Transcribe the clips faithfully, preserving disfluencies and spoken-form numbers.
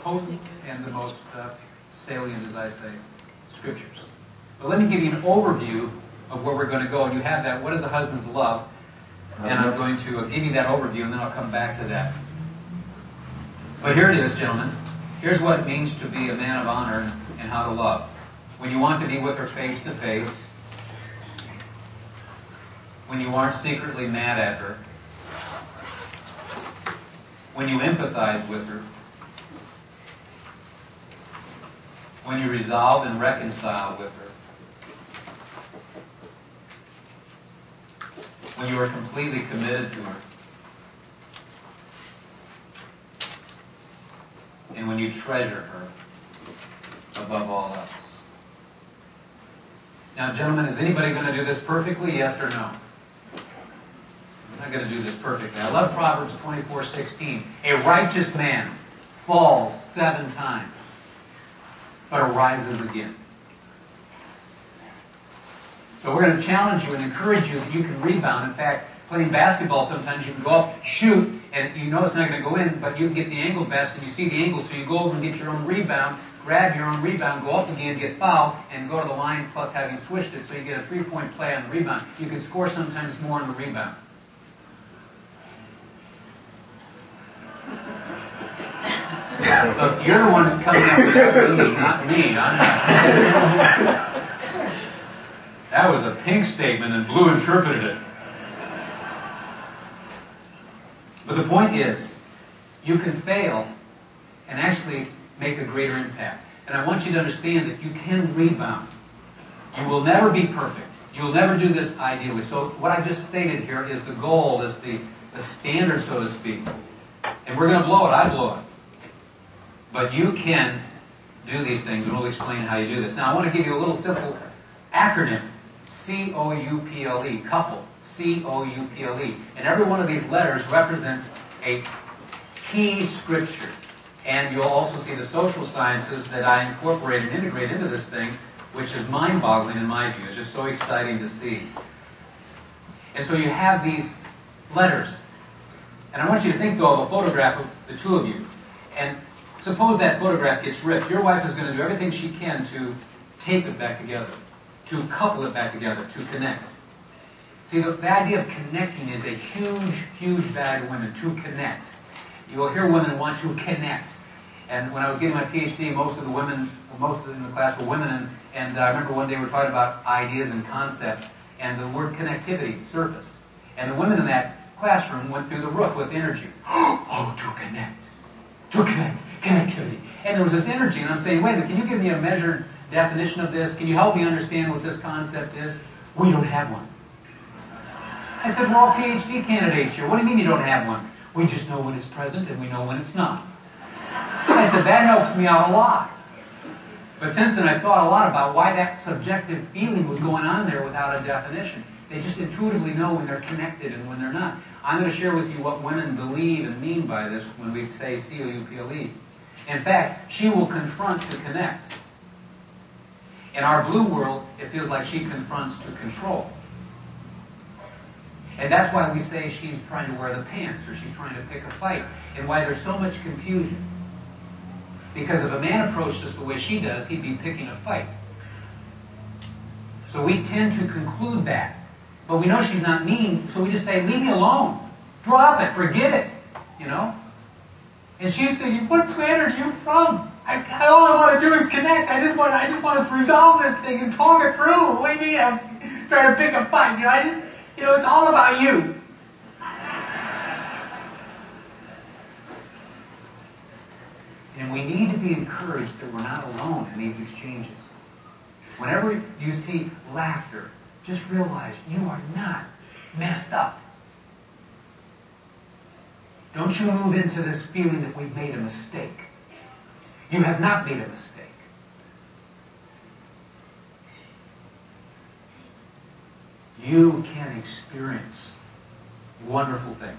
potent and the most uh, salient, as I say, scriptures. But let me give you an overview of where we're going to go. And you have that, what is a husband's love? And I'm going to give you that overview, and then I'll come back to that. But here it is, gentlemen. Here's what it means to be a man of honor and, and how to love. When you want to be with her face to face, when you aren't secretly mad at her, when you empathize with her, when you resolve and reconcile with her, when you are completely committed to her, and when you treasure her above all else. Now, gentlemen, is anybody going to do this perfectly, yes or no? I'm not going to do this perfectly. I love Proverbs twenty-four sixteen. A righteous man falls seven times, but arises again. So we're going to challenge you and encourage you that you can rebound. In fact, playing basketball, sometimes you can go up, shoot, and you know it's not going to go in, but you can get the angle best, and you see the angle, so you go over and get your own rebound, grab your own rebound, go up again, get fouled, and go to the line, plus having swished it, so you get a three-point play on the rebound. You can score sometimes more on the rebound. Look, you're the one that comes up with that, not me. I'm not. That was a pink statement, and Blue interpreted it. But the point is, you can fail and actually make a greater impact. And I want you to understand that you can rebound. You will never be perfect. You'll never do this ideally. So what I just stated here is the goal, is the, the standard, so to speak. And we're going to blow it. I blow it. But you can do these things, and we'll explain how you do this. Now, I want to give you a little simple acronym. C O U P L E, couple, C O U P L E. And every one of these letters represents a key scripture. And you'll also see the social sciences that I incorporate and integrate into this thing, which is mind-boggling in my view. It's just so exciting to see. And so you have these letters. And I want you to think, though, of a photograph of the two of you. And suppose that photograph gets ripped. Your wife is going to do everything she can to tape it back together, to couple it back together, to connect. See, the, the idea of connecting is a huge, huge value to women, to connect. You will hear women want to connect. And when I was getting my P H D, most of the women, most of them in the class were women, and, and I remember one day we were talking about ideas and concepts, and the word connectivity surfaced. And the women in that classroom went through the roof with energy. Oh, to connect. To connect. Connectivity. And there was this energy, and I'm saying, wait a minute, can you give me a measured definition of this? Can you help me understand what this concept is? We don't have one. I said, we're all P H D candidates here. What do you mean you don't have one? We just know when it's present and we know when it's not. I said, that helps me out a lot. But since then I've thought a lot about why that subjective feeling was going on there without a definition. They just intuitively know when they're connected and when they're not. I'm going to share with you what women believe and mean by this when we say C O U P L E. In fact, she will confront to connect. In our blue world, it feels like she confronts to control. And that's why we say she's trying to wear the pants, or she's trying to pick a fight, and why there's so much confusion. Because if a man approached us the way she does, he'd be picking a fight. So we tend to conclude that. But we know she's not mean, so we just say, leave me alone. Drop it, forget it, you know? And she's thinking, what planet are you from? I, all I want to do is connect. I just want, I just want to resolve this thing and talk it through. What do you mean I'm trying to pick a fight? You know, I just, you know, it's all about you. And we need to be encouraged that we're not alone in these exchanges. Whenever you see laughter, just realize you are not messed up. Don't you move into this feeling that we've made a mistake. You have not made a mistake. You can experience wonderful things.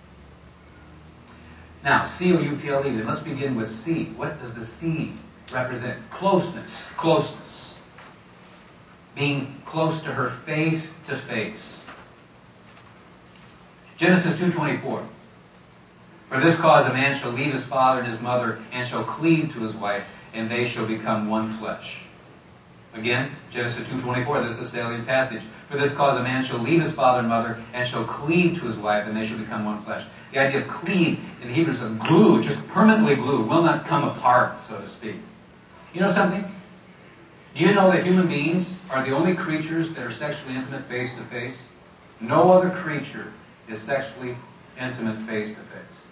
Now, C O U P L E, we must begin with C. What does the C represent? Closeness. Closeness. Being close to her face to face. Genesis two twenty-four. For this cause a man shall leave his father and his mother, and shall cleave to his wife, and they shall become one flesh. Again, Genesis two twenty-four, this is a salient passage. For this cause a man shall leave his father and mother, and shall cleave to his wife, and they shall become one flesh. The idea of cleave in Hebrew is a glue, just permanently glue, will not come apart, so to speak. You know something? Do you know that human beings are the only creatures that are sexually intimate face to face? No other creature is sexually intimate face to face.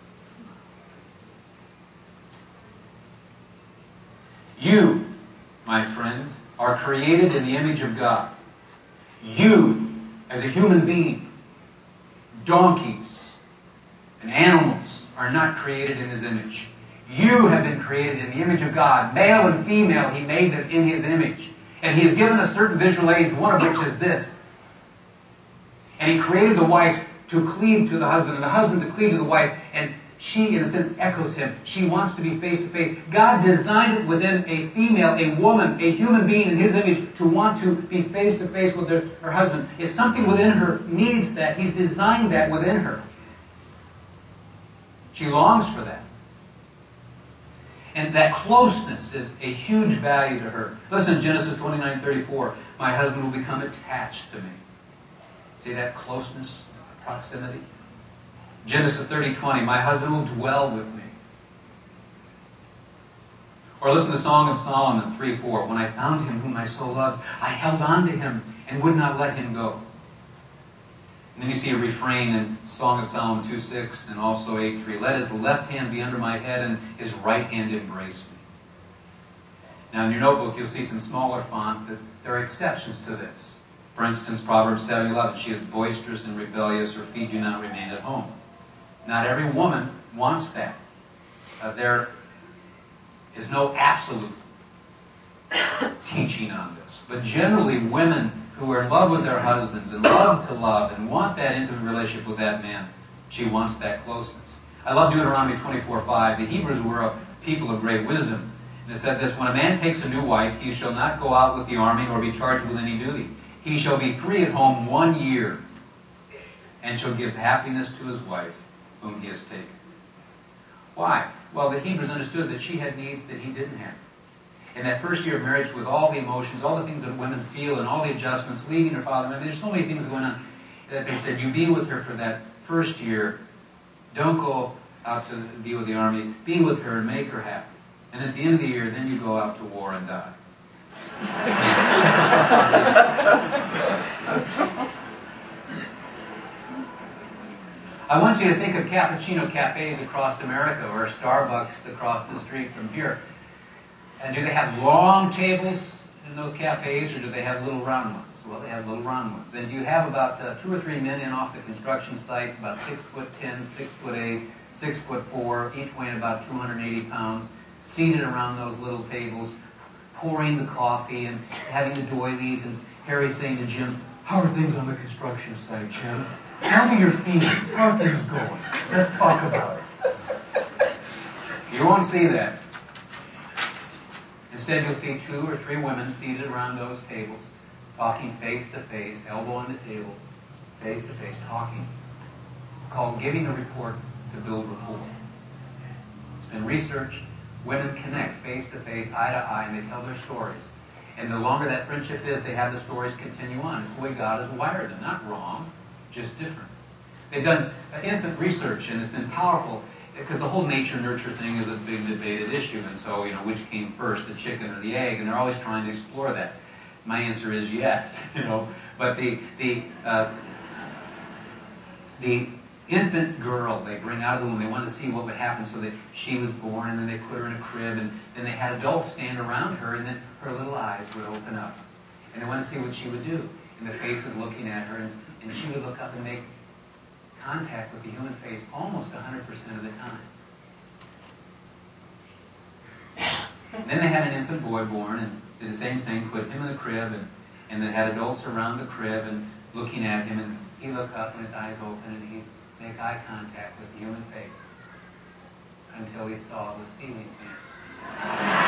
You, my friend, are created in the image of God. You, as a human being, donkeys and animals are not created in His image. You have been created in the image of God. Male and female, He made them in His image. And He has given us certain visual aids, one of which is this. And He created the wife to cleave to the husband, and the husband to cleave to the wife, and she, in a sense, echoes him. She wants to be face to face. God designed it within a female, a woman, a human being in His image to want to be face to face with her, her husband. If something within her needs that, He's designed that within her. She longs for that. And that closeness is a huge value to her. Listen, Genesis twenty-nine thirty-four, my husband will become attached to me. See that closeness, proximity? Genesis thirty twenty, my husband will dwell with me. Or listen to Song of Solomon three four, when I found him whom my soul loves, I held on to him and would not let him go. And then you see a refrain in Song of Solomon two six and also eight three, let his left hand be under my head and his right hand embrace me. Now in your notebook you'll see some smaller font that there are exceptions to this. For instance, Proverbs seven eleven, she is boisterous and rebellious, her feet do not remain at home. Not every woman wants that. Uh, there is no absolute teaching on this. But generally, women who are in love with their husbands and love to love and want that intimate relationship with that man, she wants that closeness. I love Deuteronomy twenty-four five. The Hebrews were a people of great wisdom. And it said this, when a man takes a new wife, he shall not go out with the army or be charged with any duty. He shall be free at home one year and shall give happiness to his wife whom he has taken. Why? Well, the Hebrews understood that she had needs that he didn't have. In that first year of marriage, with all the emotions, all the things that women feel, and all the adjustments, leaving her father, I mean, there's so many things going on, that they said, you be with her for that first year. Don't go out to be with the army. Be with her and make her happy. And at the end of the year, then you go out to war and die. I want you to think of cappuccino cafes across America or Starbucks across the street from here. And do they have long tables in those cafes, or do they have little round ones? Well, they have little round ones. And you have about uh, two or three men in off the construction site, about six foot ten, six foot eight, six foot four, each weighing about two hundred eighty pounds, seated around those little tables, pouring the coffee and having the doilies. And Harry saying to Jim, how are things on the construction site, Jim? Tell me your feelings. How are things going? Let's talk about it. You won't see that. Instead, you'll see two or three women seated around those tables, talking face to face, elbow on the table, face to face, talking, called giving a report to build rapport. It's been researched. Women connect face to face, eye to eye, and they tell their stories. And the longer that friendship is, they have the stories continue on. It's the way God has wired them. Not wrong, just different. They've done infant research, and it's been powerful, because the whole nature-nurture thing is a big debated issue. And so, you know, which came first, the chicken or the egg? And they're always trying to explore that. My answer is yes, you know. But the the uh, the infant girl they bring out of the womb, they wanted to see what would happen. So that she was born, and then they put her in a crib, and then they had adults stand around her, and then her little eyes would open up. And they wanted to see what she would do. And the face was looking at her, and, and she would look up and make contact with the human face almost one hundred percent of the time. And then they had an infant boy born and did the same thing, put him in the crib, and, and they had adults around the crib and looking at him, and he'd look up and his eyes open and he'd make eye contact with the human face until he saw the ceiling fan.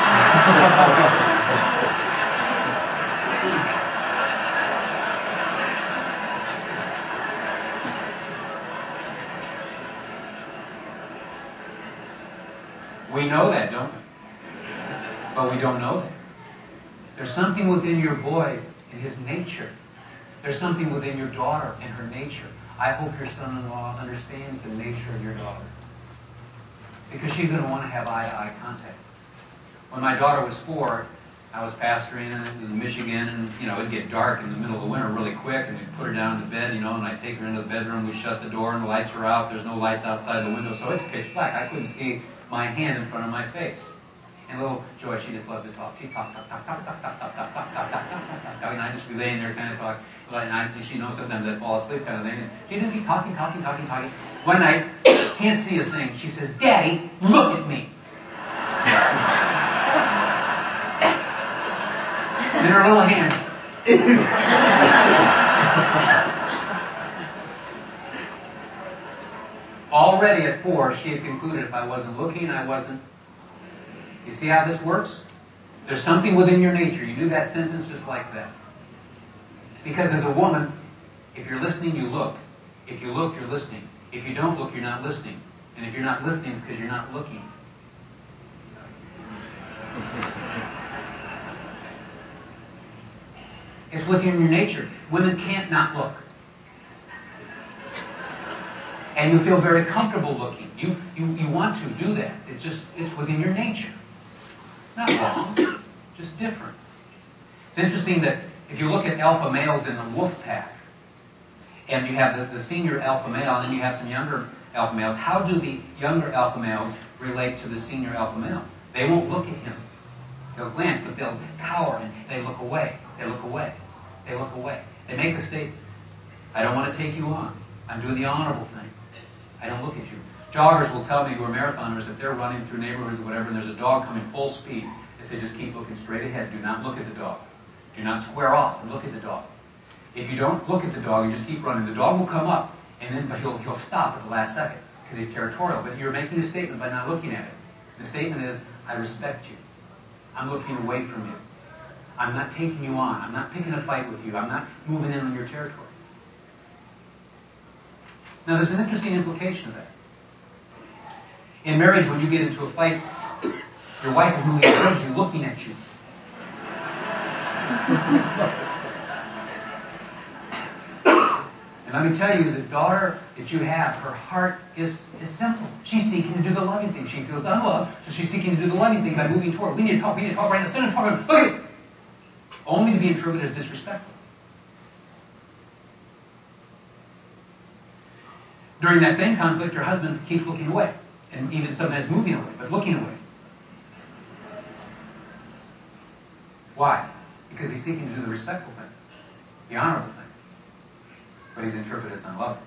We know that, don't we? But we don't know that. There's something within your boy in his nature. There's something within your daughter in her nature. I hope your son-in-law understands the nature of your daughter. Because she's going to want to have eye-to-eye contact. When my daughter was four, I was pastoring in Michigan, and, you know, it'd get dark in the middle of the winter really quick, and we'd put her down to bed, you know, and I'd take her into the bedroom, we shut the door, and the lights are out. There's no lights outside the window, so it's pitch black. I couldn't see my hand in front of my face. And little Joy, she just loves to talk. She talk, talk, talk, talk, talk, talk, talk, talk, talk, talk, talk, talk, talk, and I just be laying there kind of talk. And I, she knows sometimes I fall asleep kind of thing. And she just be talking, talking, talking, talking. One night, can't see a thing. She says, "Daddy, look at me." And her little hand. Already at four, she had concluded if I wasn't looking, I wasn't. You see how this works? There's something within your nature. You do that sentence just like that. Because as a woman, if you're listening, you look. If you look, you're listening. If you don't look, you're not listening. And if you're not listening, it's because you're not looking. It's within your nature. Women can't not look. And you feel very comfortable looking. You, you, you want to do that. It's just, it's within your nature. Not wrong, just different. It's interesting that if you look at alpha males in the wolf pack, and you have the, the senior alpha male, and then you have some younger alpha males, how do the younger alpha males relate to the senior alpha male? They won't look at him. They'll glance, but they'll cower, and they look away. They look away. They look away. They make a statement. I don't want to take you on. I'm doing the honorable thing. I don't look at you. Joggers will tell me who are marathoners, if they're running through neighborhoods or whatever, and there's a dog coming full speed, they say just keep looking straight ahead. Do not look at the dog. Do not square off and look at the dog. If you don't look at the dog, you just keep running. The dog will come up, and then but he'll he'll stop at the last second because he's territorial. But you're making a statement by not looking at it. The statement is, I respect you. I'm looking away from you. I'm not taking you on. I'm not picking a fight with you. I'm not moving in on your territory. Now, there's an interesting implication of that. In marriage, when you get into a fight, your wife is moving towards you, looking at you. And let me tell you, the daughter that you have, her heart is, is simple. She's seeking to do the loving thing. She feels unloved, so she's seeking to do the loving thing by moving toward. We need to talk. We need to talk right now. Sit and talk. Look at it. Only to be interpreted as disrespectful. During that same conflict, her husband keeps looking away. And even sometimes moving away, but looking away. Why? Because he's seeking to do the respectful thing, the honorable thing. But he's interpreted as unloving.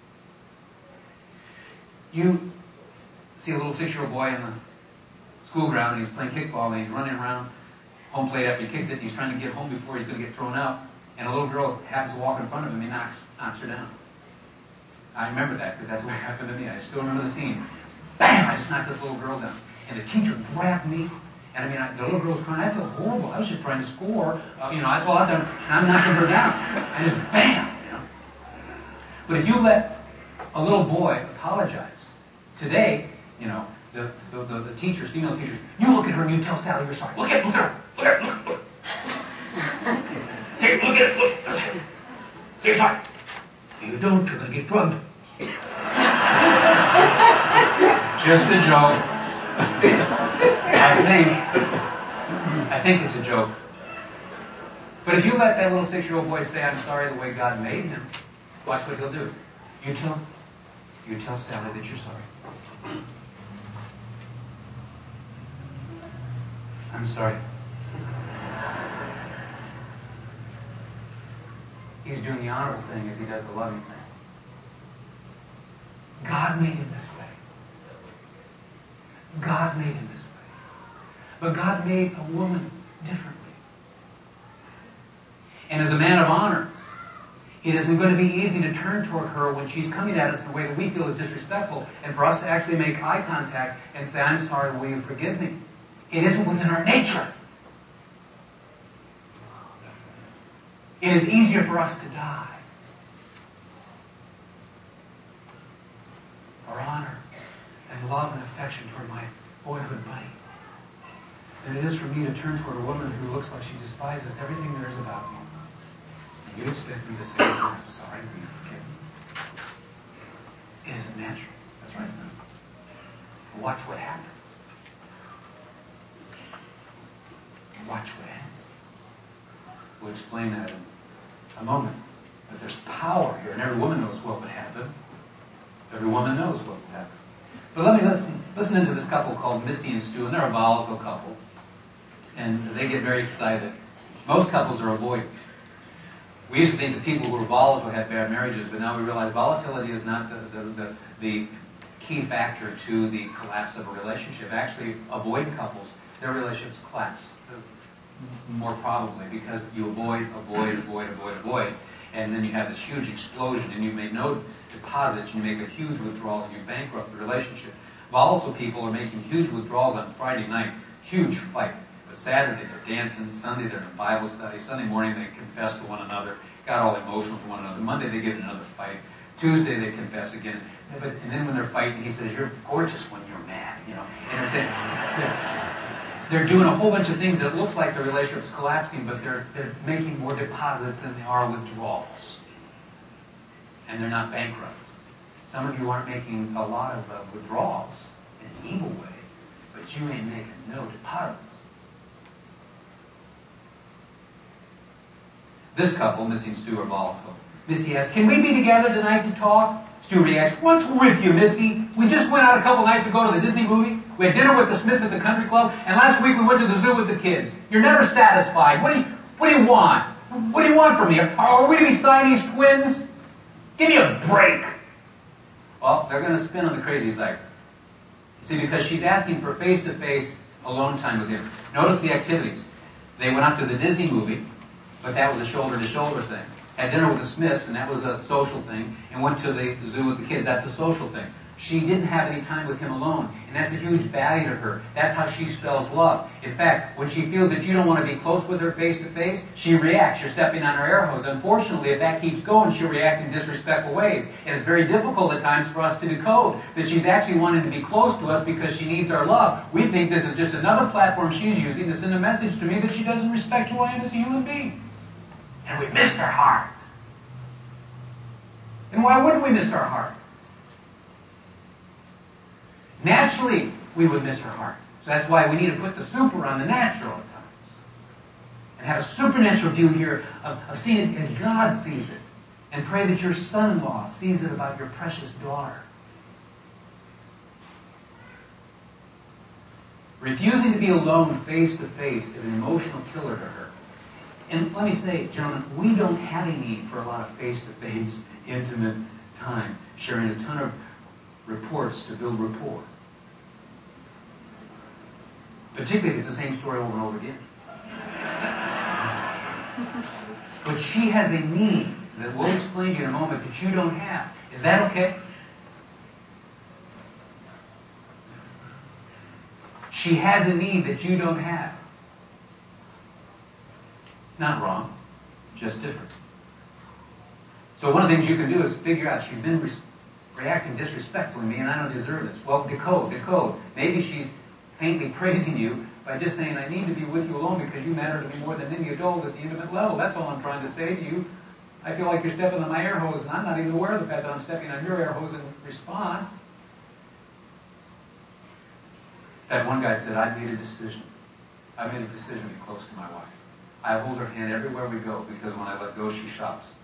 You see a little six-year-old boy in the school ground, and he's playing kickball, and he's running around home plate after he kicked it, and he's trying to get home before he's going to get thrown out. And a little girl happens to walk in front of him, and he knocks, knocks her down. I remember that, because that's what happened to me. I still remember the scene. Bam! I just knocked this little girl down. And the teacher grabbed me. And I mean, I, the little girl was crying. I felt horrible. I was just trying to score. Uh, you know, I saw her, and I'm knocking her down. I just, bam! You know. But if you let a little boy apologize, today, you know, the, the, the, the teachers, female teachers, you look at her and you tell Sally you're sorry. Look at her, look at her, look at her, look, look. Say, look at her, look, look. Say you're sorry. If you don't, you're going to get drugged. Just a joke. I think. I think it's a joke. But if you let that little six-year-old boy say, I'm sorry the way God made him, watch what he'll do. You tell, you tell Sally that you're sorry. I'm sorry. He's doing the honorable thing as he does the loving thing. God made him this way. God made him this way. But God made a woman differently. And as a man of honor, it isn't going to be easy to turn toward her when she's coming at us in a way that we feel is disrespectful, and for us to actually make eye contact and say, I'm sorry, will you forgive me? It isn't within our nature. It is easier for us to die. Our honor and love and affection toward my boyhood buddy than it is for me to turn toward a woman who looks like she despises everything there is about me. And you expect me to say, oh, I'm sorry, will you forgive me? It isn't natural. That's right, son. Watch what happens. Watch what happens. We'll explain that in a moment. But there's power here, and every woman knows what would happen. Every woman knows what would happen. But let me listen listen into this couple called Missy and Stu, and they're a volatile couple. And they get very excited. Most couples are avoidant. We used to think that people who were volatile had bad marriages, but now we realize volatility is not the, the, the, the key factor to the collapse of a relationship. Actually, avoidant couples, their relationships collapse more probably because you avoid, avoid, avoid, avoid, avoid, and then you have this huge explosion, and you make no deposits, and you make a huge withdrawal, and you bankrupt the relationship. Volatile people are making huge withdrawals on Friday night, huge fight. But Saturday they're dancing, Sunday they're in Bible study, Sunday morning they confess to one another, got all emotional to one another. Monday they get in another fight. Tuesday they confess again. But, and then when they're fighting, he says, "You're gorgeous when you're mad," you know. And they're saying, they're, they're doing a whole bunch of things that looks like the relationship's collapsing, but they're they're making more deposits than they are withdrawals. And they're not bankrupt. Some of you aren't making a lot of uh, withdrawals in an evil way, but you ain't making no deposits. This couple, Missy and Stu, are volatile. Missy asks, "Can we be together tonight to talk?" Stu reacts, "What's with you, Missy? We just went out a couple nights ago to the Disney movie. We had dinner with the Smiths at the country club, and last week we went to the zoo with the kids. You're never satisfied. What do you, what do you want? What do you want from me? Are, are we to be Siamese twins? Give me a break." Well, they're going to spin on the crazy side. You see, because she's asking for face-to-face alone time with him. Notice the activities. They went out to the Disney movie, but that was a shoulder-to-shoulder thing. Had dinner with the Smiths, and that was a social thing. And went to the, the zoo with the kids. That's a social thing. She didn't have any time with him alone, and that's a huge value to her. That's how she spells love. In fact, when she feels that you don't want to be close with her face-to-face, she reacts. You're stepping on her air hose. Unfortunately, if that keeps going, she'll react in disrespectful ways. And it's very difficult at times for us to decode that she's actually wanting to be close to us because she needs our love. We think this is just another platform she's using to send a message to me that she doesn't respect who I am as a human being. And we missed her heart. And why wouldn't we miss our heart? Naturally, we would miss her heart. So that's why we need to put the super on the natural at times. And have a supernatural view here of, of seeing it as God sees it. And pray that your son-in-law sees it about your precious daughter. Refusing to be alone face-to-face is an emotional killer to her. And let me say, gentlemen, we don't have a need for a lot of face-to-face, intimate time, sharing a ton of reports to build rapport. Particularly if it's the same story over and over again. But she has a need that we'll explain to you in a moment that you don't have. Is that okay? She has a need that you don't have. Not wrong, just different. So one of the things you can do is figure out she's been re- reacting disrespectfully to me and I don't deserve this. Well, decode, decode. Maybe she's faintly praising you by just saying, "I need to be with you alone because you matter to me more than any adult at the intimate level. That's all I'm trying to say to you. I feel like you're stepping on my air hose and I'm not even aware of the fact that I'm stepping on your air hose in response." In fact, one guy said, "I've made a decision. I've made a decision to be close to my wife. I hold her hand everywhere we go because when I let go, she shops."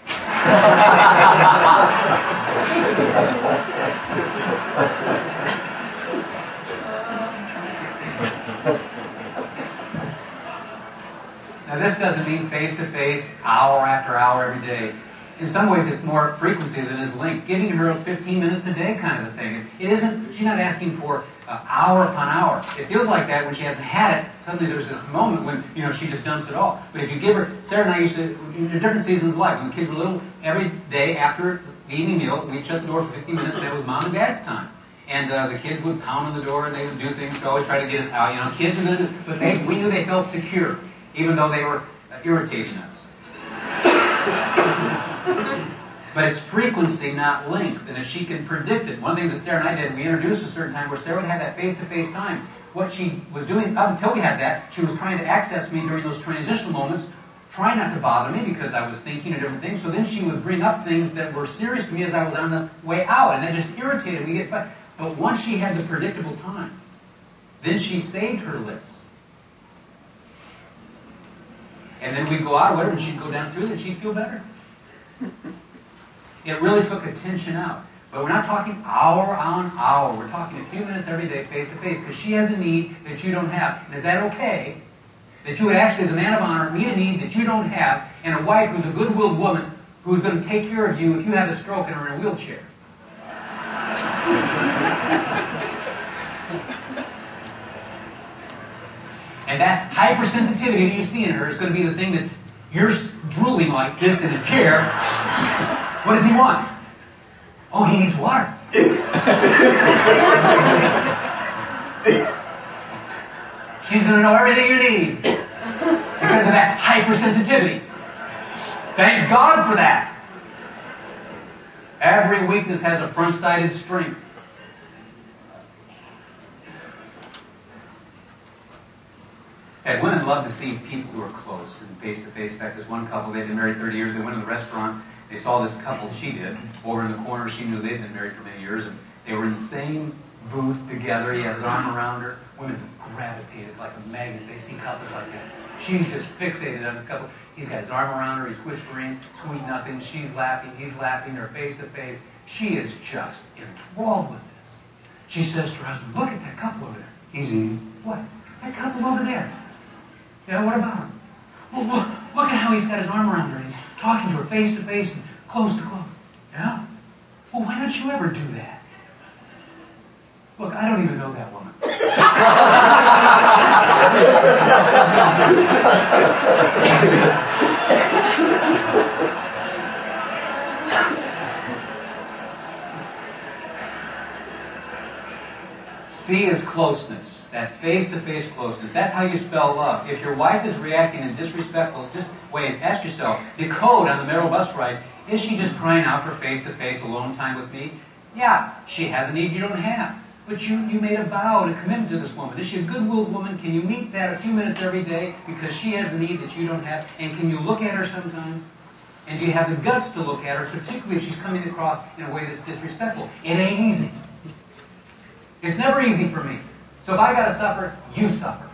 Now, this doesn't mean face-to-face, hour after hour every day. In some ways, it's more frequency than is length. Giving her fifteen minutes a day kind of a thing. It isn't, she's not asking for uh, hour upon hour. It feels like that when she hasn't had it. Suddenly there's this moment when, you know, she just dumps it all. But if you give her, Sarah and I used to, in different seasons of life, when the kids were little, every day after the evening meal, we'd shut the door for fifteen minutes and it was mom and dad's time. And uh, the kids would pound on the door and they would do things to always try to get us out. You know, kids are going to do, but they, we knew they felt secure, even though they were uh, irritating us. But it's frequency, not length. And if she can predict it, one of the things that Sarah and I did, we introduced a certain time where Sarah would have that face-to-face time. What she was doing up until we had that, she was trying to access me during those transitional moments, trying not to bother me because I was thinking of different things. So then she would bring up things that were serious to me as I was on the way out, and that just irritated me. But once she had the predictable time, then she saved her lists. And then we'd go out or whatever, and she'd go down through it, and she'd feel better. It really took attention out. But we're not talking hour on hour. We're talking a few minutes every day, face to face, because she has a need that you don't have. And is that okay? That you would actually, as a man of honor, meet a need that you don't have, and a wife who's a good-willed woman who's going to take care of you if you have a stroke and are in a wheelchair. And that hypersensitivity that you see in her is going to be the thing that you're drooling like this in a chair. What does he want? Oh, he needs water. She's going to know everything you need because of that hypersensitivity. Thank God for that. Every weakness has a front-sided strength. And women love to see people who are close and face-to-face. In fact, there's one couple, they'd been married thirty years. They went to the restaurant. They saw this couple, she did, over in the corner. She knew they'd been married for many years, and they were in the same booth together. He had his arm around her. Women gravitate. It's like a magnet. They see couples like that. She's just fixated on this couple. He's got his arm around her. He's whispering sweet nothing. She's laughing. He's laughing. They're face-to-face. She is just enthralled with this. She says to her husband, look at that couple over there. He's eating. What? That couple over there. Yeah, what about him? Well, look, look at how he's got his arm around her. He's talking to her face to face and close to close. Yeah? Well, why don't you ever do that? Look, I don't even know that woman. C is closeness, that face-to-face closeness. That's how you spell love. If your wife is reacting in disrespectful just ways, ask yourself, decode on the Merrill bus ride, is she just crying out for face-to-face alone time with me? Yeah, she has a need you don't have. But you, you made a vow and a commitment to this woman. Is she a good-willed woman? Can you meet that a few minutes every day because she has a need that you don't have? And can you look at her sometimes? And do you have the guts to look at her, particularly if she's coming across in a way that's disrespectful? It ain't easy. It's never easy for me. So if I got to suffer, you suffer.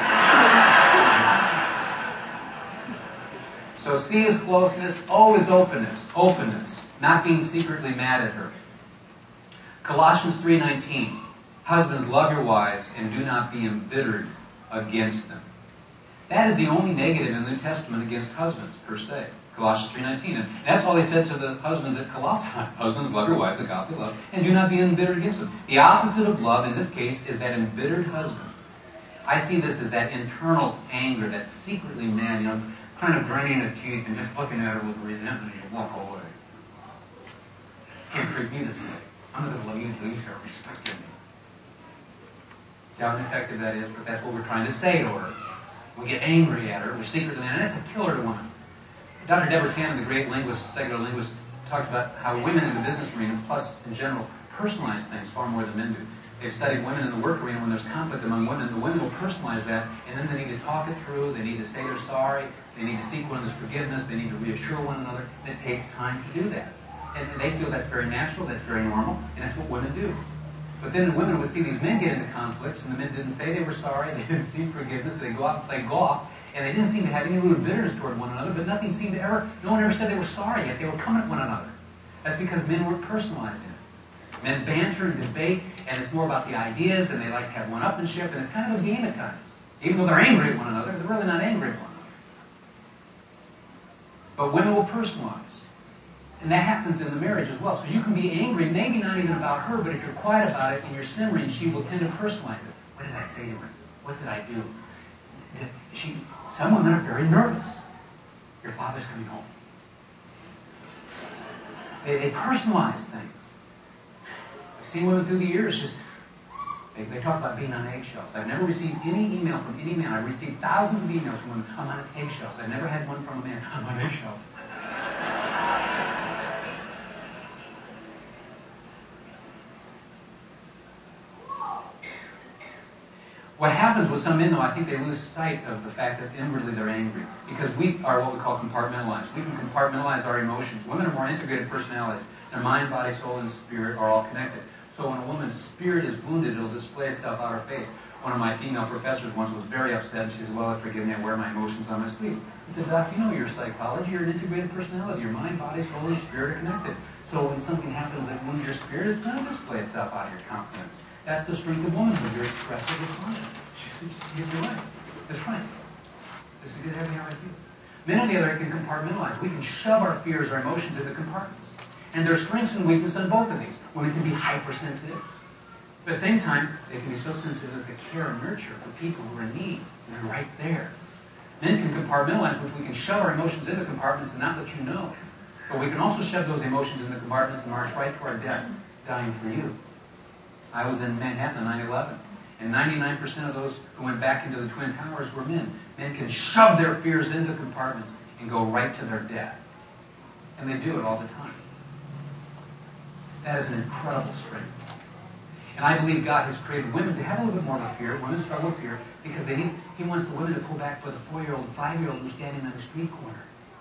So C is closeness. O is openness. Openness. Not being secretly mad at her. Colossians three nineteen. Husbands, love your wives and do not be embittered against them. That is the only negative in the New Testament against husbands, per se. Colossians three nineteen. And that's all they said to the husbands at Colossae. Husbands, love your wives, agape love, and do not be embittered against them. The opposite of love in this case is that embittered husband. I see this as that internal anger, that secretly mad, you know, kind of grinding the teeth and just looking at her with resentment and you walk away. Can't treat me this way. I'm not going to love you until you start respecting me. See how ineffective that is? But that's what we're trying to say to her. We get angry at her. We're secretly mad. And that's a killer to women. Doctor Deborah Tannen, the great linguist, secular linguist, talked about how women in the business arena, plus in general, personalize things far more than men do. They've studied women in the work arena. When there's conflict among women, the women will personalize that, and then they need to talk it through. They need to say they're sorry. They need to seek one another's forgiveness. They need to reassure one another. And it takes time to do that. And they feel that's very natural, that's very normal, and that's what women do. But then the women would see these men get into conflicts, and the men didn't say they were sorry, they didn't seek forgiveness, they go out and play golf, and they didn't seem to have any root of bitterness toward one another, but nothing seemed to ever, no one ever said they were sorry, yet they were coming at one another. That's because men weren't personalizing it. Men banter and debate, and it's more about the ideas, and they like to have one-upmanship, and it's kind of a game at times. Even though they're angry at one another, they're really not angry at one another. But women will personalize. And that happens in the marriage as well. So you can be angry, maybe not even about her, but if you're quiet about it and you're simmering, she will tend to personalize it. What did I say to her? What did I do? Did she, some women are very nervous. Your father's coming home. They, they personalize things. I've seen women through the years just, they, they talk about being on eggshells. I've never received any email from any man. I've received thousands of emails from women. I'm on eggshells. I've never had one from a man. I'm on eggshells. What happens with some men, though, I think they lose sight of the fact that inwardly they're angry. Because we are what we call compartmentalized. We can compartmentalize our emotions. Women are more integrated personalities. Their mind, body, soul, and spirit are all connected. So when a woman's spirit is wounded, it'll display itself out her face. One of my female professors once was very upset, and she said, well, forgive me, I wear my emotions on my sleeve. I said, Doc, you know your psychology. You're an integrated personality. Your mind, body, soul, and spirit are connected. So when something happens that wounds your spirit, it's going to display itself out of your countenance. That's the strength of womanhood. You're expressive, responsive. She said, you're right. That's right. This is good having how I feel. Men, on the other hand, can compartmentalize. We can shove our fears, our emotions into compartments. And there's strengths and weaknesses on both of these. Women can be hypersensitive. But at the same time, they can be so sensitive that they care and nurture for people who are in need. And they're right there. Men can compartmentalize, which we can shove our emotions into compartments and not let you know. But we can also shove those emotions into compartments and march right to our death, dying for you. I was in Manhattan on nine eleven, and ninety-nine percent of those who went back into the Twin Towers were men. Men can shove their fears into compartments and go right to their death. And they do it all the time. That is an incredible strength. And I believe God has created women to have a little bit more of a fear. Women struggle with fear because they need, He wants the women to pull back for the four-year-old, five-year-old who's standing on the street corner.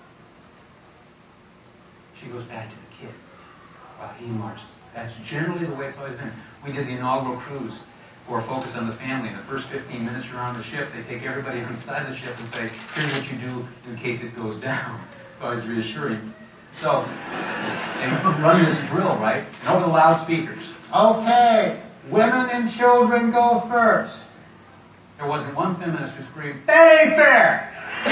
She goes back to the kids while He marches. That's generally the way it's always been. We did the inaugural cruise for Focus on the Family. In the first fifteen minutes you're on the ship, they take everybody inside the ship and say, here's what you do in case it goes down. It's always reassuring. So, they run this drill, right? And over the loudspeakers, okay, women and children go first. There wasn't one feminist who screamed, that ain't fair!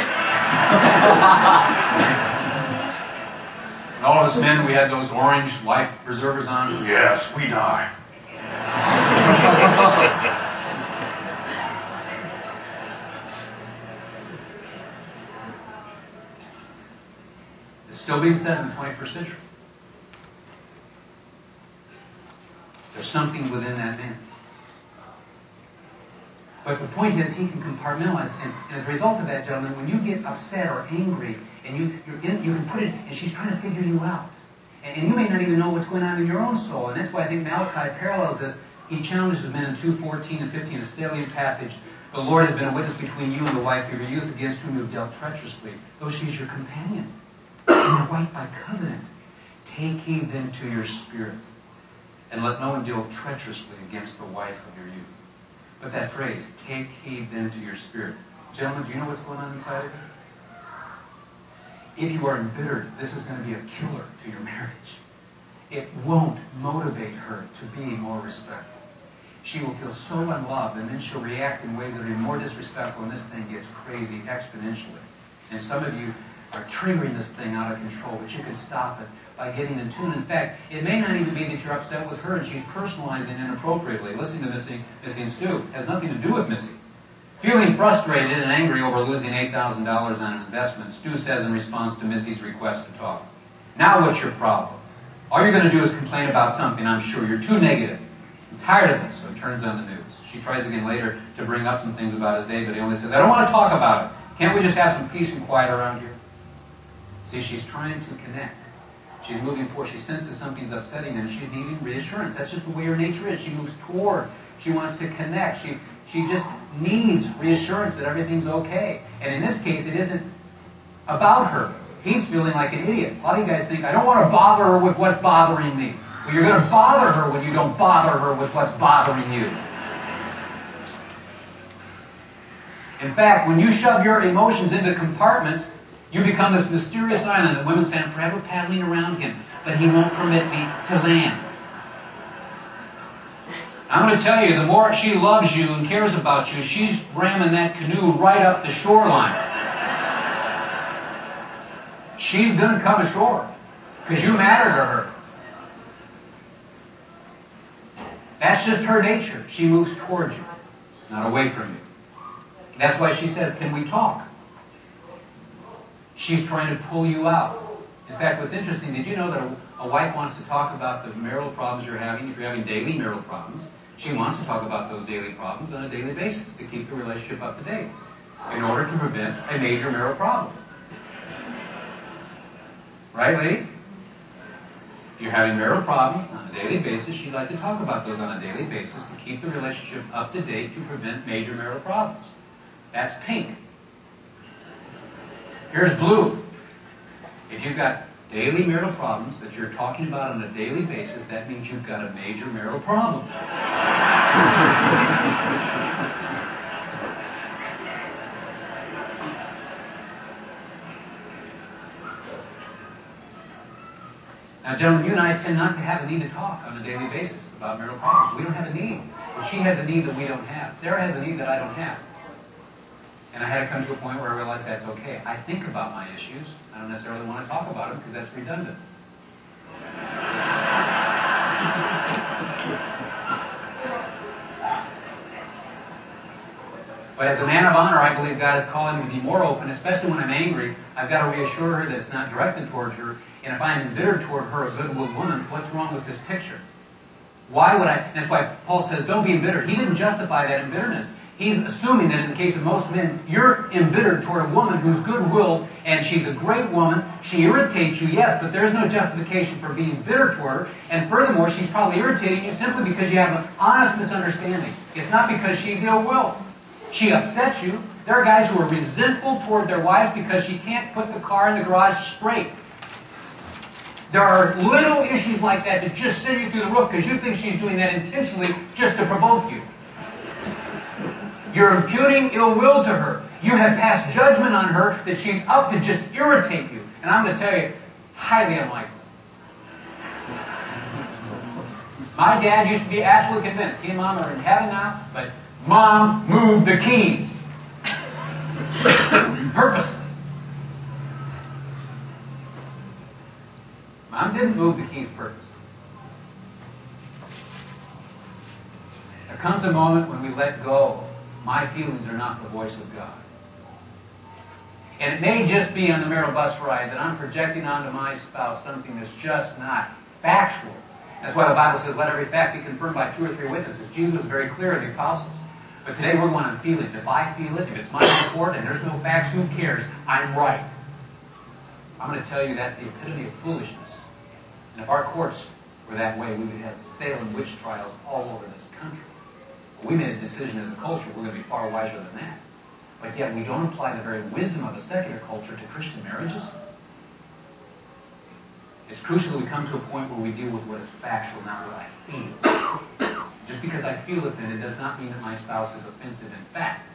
And all of us men, we had those orange life preservers on. Yes, we die. It's still being said in the twenty-first century. There's something within that man. But the point is, he can compartmentalize. And, and as a result of that, gentlemen, when you get upset or angry, and you, you're in, you can put it, and she's trying to figure you out. And, and you may not even know what's going on in your own soul. And that's why I think Malachi parallels this. He challenges men in two fourteen and fifteen, a salient passage. The Lord has been a witness between you and the wife of your youth, against whom you have dealt treacherously, though she's your companion, and your wife by covenant. Take heed then to your spirit, and let no one deal treacherously against the wife of your youth. But that phrase, take heed then to your spirit. Gentlemen, do you know what's going on inside of you? If you are embittered, this is going to be a killer to your marriage. It won't motivate her to be more respectful. She will feel so unloved, and then she'll react in ways that are even more disrespectful, and this thing gets crazy exponentially. And some of you are triggering this thing out of control, but you can stop it by getting in tune. In fact, it may not even be that you're upset with her and she's personalizing inappropriately. Listening to Missy, Missy and Stu has nothing to do with Missy. Feeling frustrated and angry over losing eight thousand dollars on an investment, Stu says in response to Missy's request to talk, now what's your problem? All you're going to do is complain about something, I'm sure. You're too negative. I'm tired of this, so he turns on the news. She tries again later to bring up some things about his day, but he only says, I don't want to talk about it. Can't we just have some peace and quiet around here? See, she's trying to connect. She's moving forward. She senses something's upsetting and she's needing reassurance. That's just the way her nature is. She moves toward. She wants to connect. She, she just needs reassurance that everything's okay. And in this case, it isn't about her. He's feeling like an idiot. A lot of you guys think, I don't want to bother her with what's bothering me. Well, you're going to bother her when you don't bother her with what's bothering you. In fact, when you shove your emotions into compartments, you become this mysterious island that women say, I'm forever paddling around him, but he won't permit me to land. I'm going to tell you, the more she loves you and cares about you, she's ramming that canoe right up the shoreline. She's going to come ashore because you matter to her. That's just her nature. She moves towards you, not away from you. That's why she says, can we talk? She's trying to pull you out. In fact, what's interesting, did you know that a, a wife wants to talk about the marital problems you're having? If you're having daily marital problems, she wants to talk about those daily problems on a daily basis to keep the relationship up to date in order to prevent a major marital problem. Right, ladies? If you're having marital problems on a daily basis, she'd like to talk about those on a daily basis to keep the relationship up to date to prevent major marital problems. That's pink. Here's blue. If you've got daily marital problems that you're talking about on a daily basis, that means you've got a major marital problem. Now, gentlemen, you and I tend not to have a need to talk on a daily basis about marital problems. We don't have a need. But she has a need that we don't have. Sarah has a need that I don't have. And I had to come to a point where I realized that's okay. I think about my issues. I don't necessarily want to talk about them because that's redundant. But as a man of honor, I believe God is calling me to be more open, especially when I'm angry. I've got to reassure her that it's not directed toward her. And if I'm embittered toward her, a good-willed woman, what's wrong with this picture? Why would I? And that's why Paul says, don't be embittered. He didn't justify that embitterness. He's assuming that in the case of most men, you're embittered toward a woman who's good-willed, and she's a great woman. She irritates you, yes, but there's no justification for being bitter toward her. And furthermore, she's probably irritating you simply because you have an honest misunderstanding. It's not because she's ill-willed. She upsets you. There are guys who are resentful toward their wives because she can't put the car in the garage straight. There are little issues like that that just send you through the roof because you think she's doing that intentionally just to provoke you. You're imputing ill will to her. You have passed judgment on her that she's up to just irritate you. And I'm going to tell you, highly unlikely. My dad used to be absolutely convinced. He and Mom are in heaven now, but Mom moved the keys. Purposely. Mom didn't move the keys purposely. There comes a moment when we let go. My feelings are not the voice of God. And it may just be on the marital bus ride that I'm projecting onto my spouse something that's just not factual. That's why the Bible says, let every fact be confirmed by two or three witnesses. Jesus was very clear in the apostles. But today we're going on feelings. If I feel it, if it's my report and there's no facts, who cares? I'm right. I'm going to tell you that's the epitome of foolishness. And if our courts were that way, we would have Salem witch trials all over this country. But we made a decision as a culture, we're going to be far wiser than that. But yet we don't apply the very wisdom of a secular culture to Christian marriages. It's crucial that we come to a point where we deal with what is factual, not what I feel. Just because I feel it, then, it does not mean that my spouse is offensive in fact.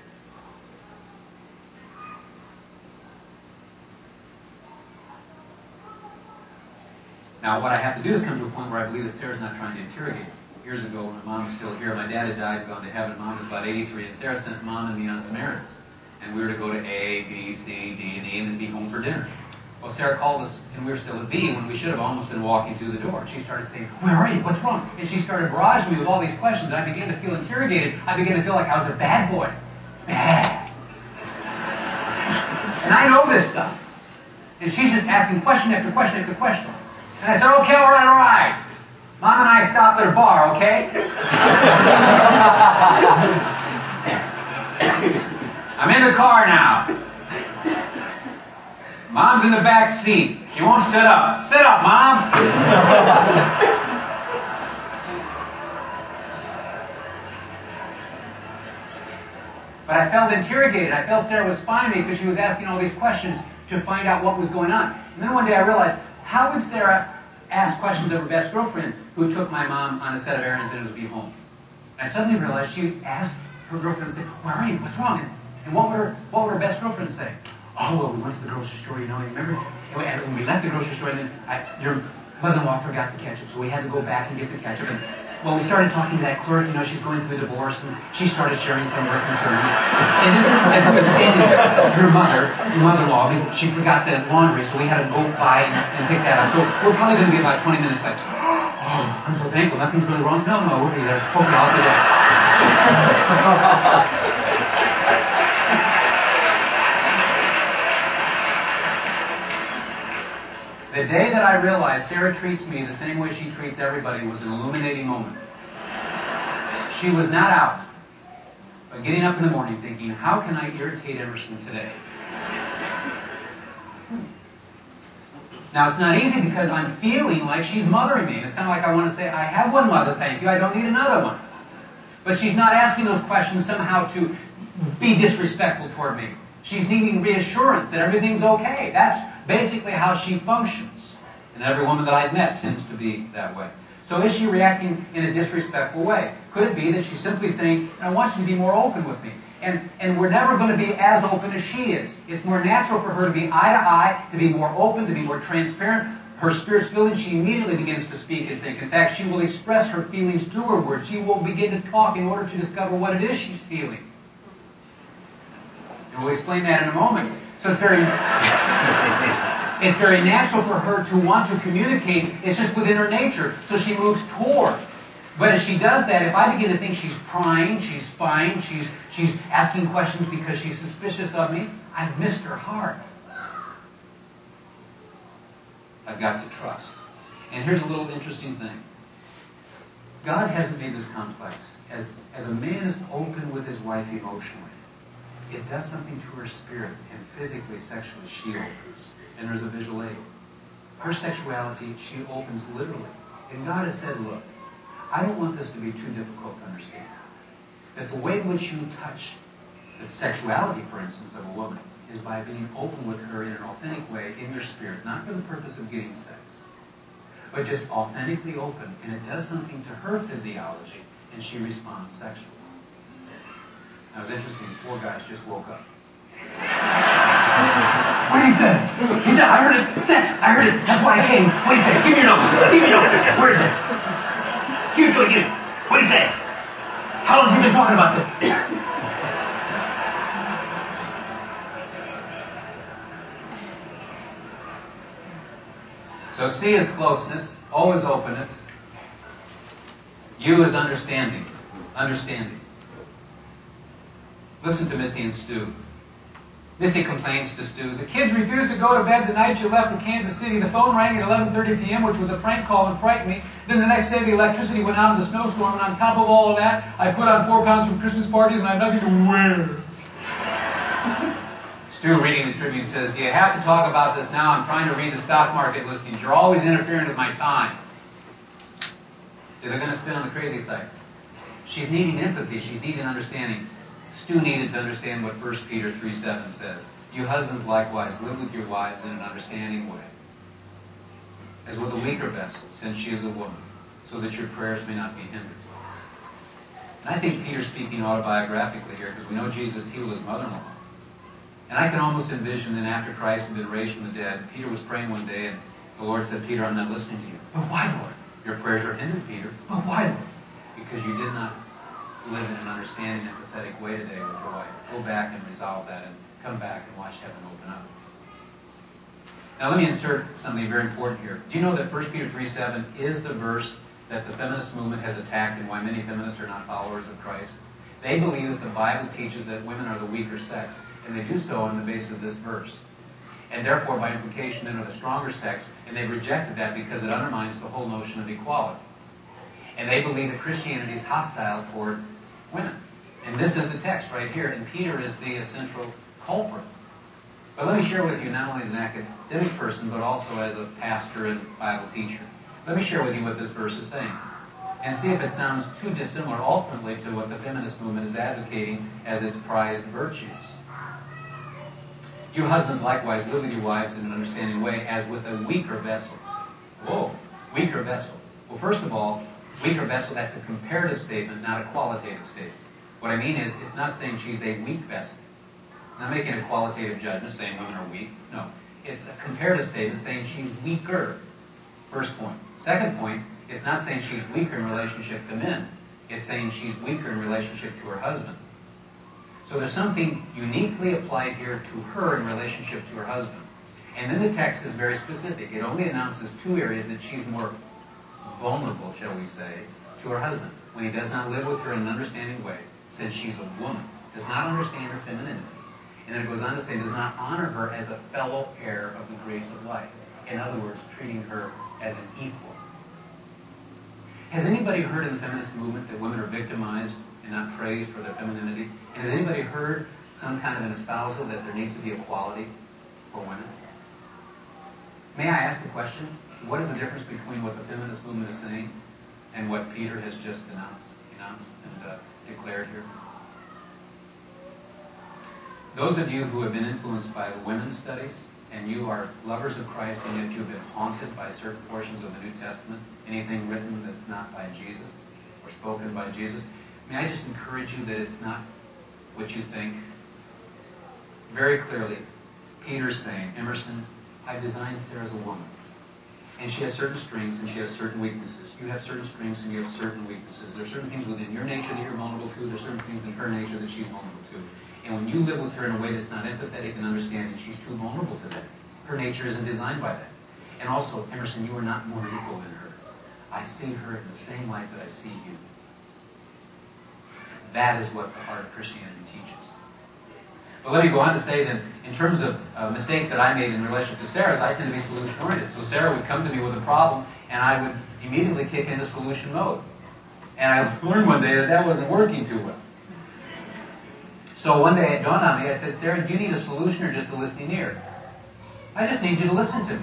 Now, what I have to do is come to a point where I believe that Sarah's not trying to interrogate me. Years ago, when Mom was still here, my dad had died, gone to heaven. Mom was about eighty-three, and Sarah sent Mom and me on some errands. And we were to go to A, B, C, D, and E, and then be home for dinner. Well, Sarah called us, and we were still at B when we should have almost been walking through the door. She started saying, where are you? What's wrong? And she started barraging me with all these questions, and I began to feel interrogated. I began to feel like I was a bad boy. Bad. And I know this stuff. And she's just asking question after question after question. And I said, okay, all right, all right. Mom and I stopped at a bar, okay? I'm in the car now. Mom's in the back seat. She won't sit up. Sit up, Mom! But I felt interrogated. I felt Sarah was spying me because she was asking all these questions to find out what was going on. And then one day I realized, how would Sarah ask questions of her best girlfriend who took my mom on a set of errands and it was to be home? And I suddenly realized she asked her girlfriend and said, where are you? What's wrong? And, and what would her what would her best girlfriend say? Oh, well, we went to the grocery store, you know, you remember? And, and when we left the grocery store, and then I, your mother-in-law forgot the ketchup, so we had to go back and get the ketchup. And, well, we started talking to that clerk, you know, she's going through a divorce, and she started sharing some of her concerns. And then, and we were standing there, her mother, your mother-in-law, she forgot the laundry, so we had to go by and, and pick that up. So we're probably going to be about twenty minutes late. Oh, I'm so thankful, nothing's really wrong. No, no, we'll be there. Okay, I'll do that. The day that I realized Sarah treats me the same way she treats everybody was an illuminating moment. She was not out, but getting up in the morning thinking, how can I irritate Emerson today? Now, it's not easy because I'm feeling like she's mothering me. It's kind of like I want to say, I have one mother, thank you, I don't need another one. But she's not asking those questions somehow to be disrespectful toward me. She's needing reassurance that everything's okay. That's basically how she functions. And every woman that I've met tends to be that way. So is she reacting in a disrespectful way? Could it be that she's simply saying, I want you to be more open with me? And, and we're never going to be as open as she is. It's more natural for her to be eye to eye, to be more open, to be more transparent. Her spirit's feelings, she immediately begins to speak and think. In fact, she will express her feelings through her words. She will begin to talk in order to discover what it is she's feeling. And we'll explain that in a moment. So it's very, it's very natural for her to want to communicate. It's just within her nature. So she moves toward. But as she does that, if I begin to think she's prying, she's spying, she's, she's asking questions because she's suspicious of me, I've missed her heart. I've got to trust. And here's a little interesting thing. God hasn't made this complex. As, as a man is open with his wife emotionally, it does something to her spirit, and physically, sexually, she opens. And there's a visual aid. Her sexuality, she opens literally. And God has said, look, I don't want this to be too difficult to understand. That the way in which you touch the sexuality, for instance, of a woman is by being open with her in an authentic way in your spirit, not for the purpose of getting sex, but just authentically open. And it does something to her physiology, and she responds sexually. Now, it was interesting. Four guys just woke up. What did he say? He said, I heard it. Sex. I heard it. That's why I came. What did he say? Give me your notes. Give me your notes. Where is it? Give it to me. Give it. What did he say? How long has he been talking about this? So C is closeness. O is openness. U is understanding. Understanding. Listen to Missy and Stu. Missy complains to Stu, the kids refused to go to bed the night you left in Kansas City. The phone rang at eleven thirty p.m., which was a prank call and frightened me. Then the next day the electricity went out in the snowstorm, and on top of all of that, I put on four pounds from Christmas parties and I have nothing to wear. Stu, reading the Tribune, says, do you have to talk about this now? I'm trying to read the stock market listings. You're always interfering with my time. See, they're going to spin on the crazy side. She's needing empathy. She's needing understanding. Stu needed to understand what First Peter three seven says. You husbands likewise live with your wives in an understanding way, as with a weaker vessel, since she is a woman, so that your prayers may not be hindered. And I think Peter's speaking autobiographically here, because we know Jesus healed his mother-in-law. And I can almost envision that after Christ had been raised from the dead, Peter was praying one day, and the Lord said, Peter, I'm not listening to you. But why, Lord? Your prayers are hindered, Peter. But why, Lord? Because you did not live in an understanding, empathetic way today with your wife. Go back and resolve that and come back and watch heaven open up. Now let me insert something very important here. Do you know that First Peter three seven is the verse that the feminist movement has attacked and why many feminists are not followers of Christ? They believe that the Bible teaches that women are the weaker sex, and they do so on the basis of this verse. And therefore, by implication, men are the stronger sex, and they've rejected that because it undermines the whole notion of equality. And they believe that Christianity is hostile toward women. And this is the text right here, and Peter is the central culprit. But let me share with you, not only as an academic person, but also as a pastor and Bible teacher. Let me share with you what this verse is saying, and see if it sounds too dissimilar ultimately to what the feminist movement is advocating as its prized virtues. You husbands likewise live with your wives in an understanding way, as with a weaker vessel. Whoa, weaker vessel. Well, first of all, weaker vessel, that's a comparative statement, not a qualitative statement. What I mean is, it's not saying she's a weak vessel. It's not making a qualitative judgment saying women are weak. No. It's a comparative statement saying she's weaker. First point. Second point, it's not saying she's weaker in relationship to men. It's saying she's weaker in relationship to her husband. So there's something uniquely applied here to her in relationship to her husband. And then the text is very specific. It only announces two areas that she's more vulnerable, shall we say, to her husband. When he does not live with her in an understanding way, since she's a woman, does not understand her femininity. And then it goes on to say, does not honor her as a fellow heir of the grace of life. In other words, treating her as an equal. Has anybody heard in the feminist movement that women are victimized and not praised for their femininity? And has anybody heard some kind of an espousal that there needs to be equality for women? May I ask a question? What is the difference between what the feminist movement is saying and what Peter has just announced, announced and uh, declared here? Those of you who have been influenced by the women's studies, and you are lovers of Christ, and yet you've been haunted by certain portions of the New Testament, anything written that's not by Jesus or spoken by Jesus, may I just encourage you that it's not what you think? Very clearly, Peter's saying, Emerson, I designed Sarah as a woman. And she has certain strengths and she has certain weaknesses. You have certain strengths and you have certain weaknesses. There are certain things within your nature that you're vulnerable to. There are certain things in her nature that she's vulnerable to. And when you live with her in a way that's not empathetic and understanding, she's too vulnerable to that. Her nature isn't designed by that. And also, Emerson, you are not more equal than her. I see her in the same light that I see you. That is what the heart of Christianity teaches. But let me go on to say that in terms of a mistake that I made in relation to Sarah's, I tend to be solution-oriented. So Sarah would come to me with a problem, and I would immediately kick into solution mode. And I learned one day that that wasn't working too well. So one day it dawned on me, I said, Sarah, do you need a solution or just a listening ear? I just need you to listen to me.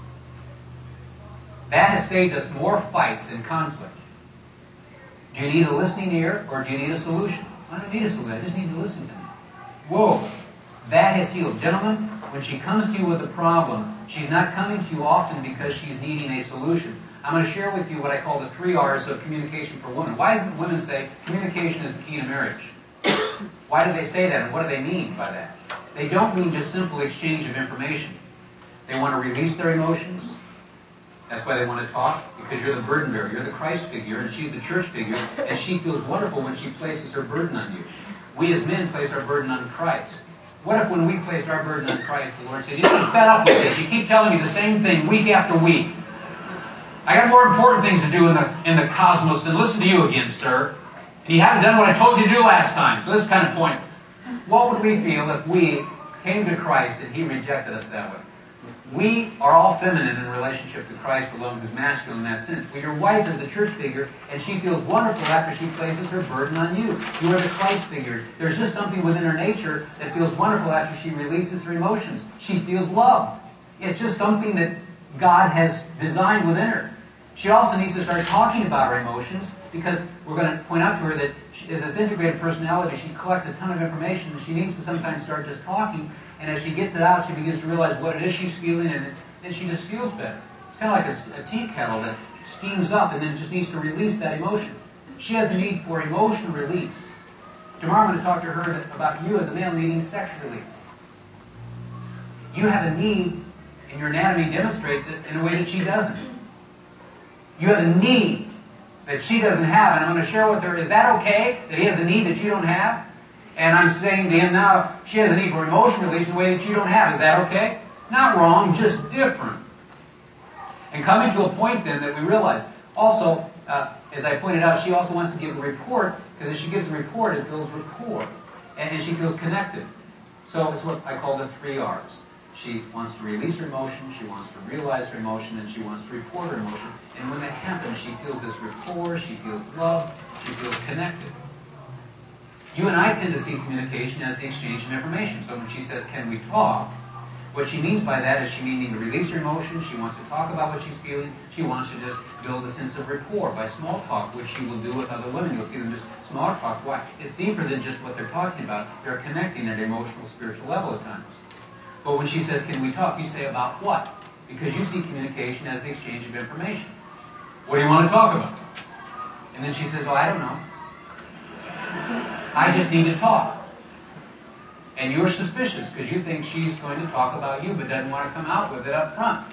That has saved us more fights and conflict. Do you need a listening ear or do you need a solution? I don't need a solution. I just need you to listen to me. Whoa. That has healed. Gentlemen, when she comes to you with a problem, she's not coming to you often because she's needing a solution. I'm going to share with you what I call the three R's of communication for women. Why does women say communication is the key to marriage? Why do they say that, and what do they mean by that? They don't mean just simple exchange of information. They want to release their emotions. That's why they want to talk, because you're the burden bearer. You're the Christ figure, and she's the church figure, and she feels wonderful when she places her burden on you. We as men place our burden on Christ. What if when we placed our burden on Christ, the Lord said, you know, I'm fed up with this. You keep telling me the same thing week after week. I got more important things to do in the, in the cosmos than listen to you again, sir. And you haven't done what I told you to do last time, so this is kind of pointless. What would we feel if we came to Christ and He rejected us that way? We are all feminine in relationship to Christ alone, who's masculine in that sense. Well, your wife is the church figure, and she feels wonderful after she places her burden on you. You are the Christ figure. There's just something within her nature that feels wonderful after she releases her emotions. She feels loved. It's just something that God has designed within her. She also needs to start talking about her emotions, because we're going to point out to her that she, as this integrated personality, she collects a ton of information, and she needs to sometimes start just talking. And as she gets it out, she begins to realize what it is she's feeling, and then she just feels better. It's kind of like a, a tea kettle that steams up and then just needs to release that emotion. She has a need for emotion release. Tomorrow I'm going to talk to her about you as a male needing sex release. You have a need, and your anatomy demonstrates it in a way that she doesn't. You have a need that she doesn't have, and I'm going to share with her, is that okay that he has a need that you don't have? And I'm saying to him now, she has a need for emotion release in a way that you don't have. Is that okay? Not wrong, just different. And coming to a point then that we realize, also, uh, as I pointed out, she also wants to give a report, because as she gives the report, it builds rapport, and, and she feels connected. So it's what I call the three R's. She wants to release her emotion, she wants to realize her emotion, and she wants to report her emotion. And when that happens, she feels this rapport, she feels loved, she feels connected. You and I tend to see communication as the exchange of information. So when she says, can we talk? What she means by that is she needing to release her emotion. She wants to talk about what she's feeling. She wants to just build a sense of rapport by small talk, which she will do with other women. You'll see them just small talk. Why? It's deeper than just what they're talking about. They're connecting at an emotional, spiritual level at times. But when she says, can we talk? You say, about what? Because you see communication as the exchange of information. What do you want to talk about? And then she says, oh, I don't know. I just need to talk. And you're suspicious because you think she's going to talk about you but doesn't want to come out with it up front.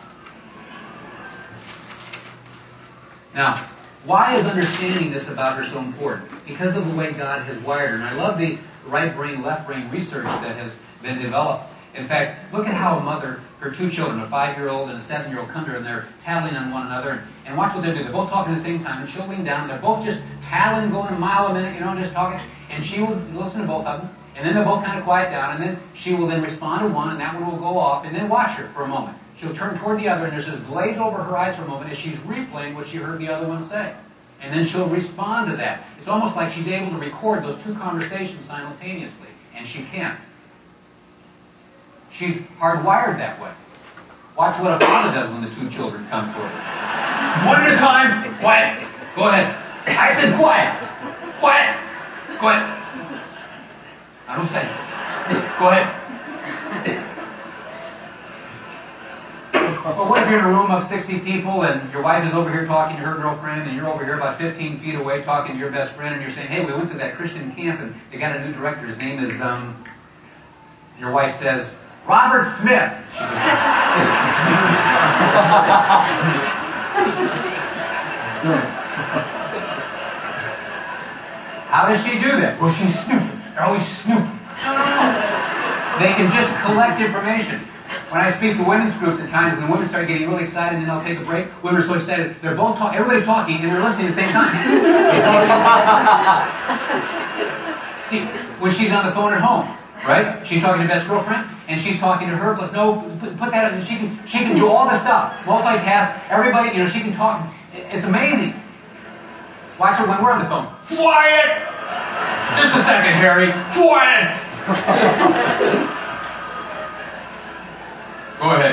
Now, why is understanding this about her so important? Because of the way God has wired her. And I love the right brain, left brain research that has been developed. In fact, look at how a mother, her two children, a five-year-old and a seven-year-old, come to her and they're tattling on one another. And, and watch what they do. They're both talking at the same time, and she'll lean down. They're both just tattling, going a mile a minute, you know, just talking. And she will listen to both of them. And then they'll both kind of quiet down. And then she will then respond to one, and that one will go off. And then watch her for a moment. She'll turn toward the other, and there's this glaze over her eyes for a moment as she's replaying what she heard the other one say. And then she'll respond to that. It's almost like she's able to record those two conversations simultaneously. And she can't. She's hardwired that way. Watch what a father does when the two children come forward. One at a time. Quiet. Go ahead. I said quiet. Quiet. Quiet. I don't say it. Go ahead. But what if you're in a room of sixty people and your wife is over here talking to her girlfriend and you're over here about fifteen feet away talking to your best friend and you're saying, hey, we went to that Christian camp and they got a new director. His name is, um, your wife says, Robert Smith. How does she do that? Well, she's snooping. They're always snooping. No, no, no. They can just collect information. When I speak to women's groups at times and the women start getting really excited and then they'll take a break, women are so excited, they're both talking, everybody's talking and they're listening at the same time. See, when she's on the phone at home, right? She's talking to best girlfriend and she's talking to her, plus no, put, put that in, she can, she can do all this stuff, multitask, everybody, you know, she can talk. It's amazing. Watch her when we're on the phone. Quiet! Just a second, Harry. Quiet! Go ahead.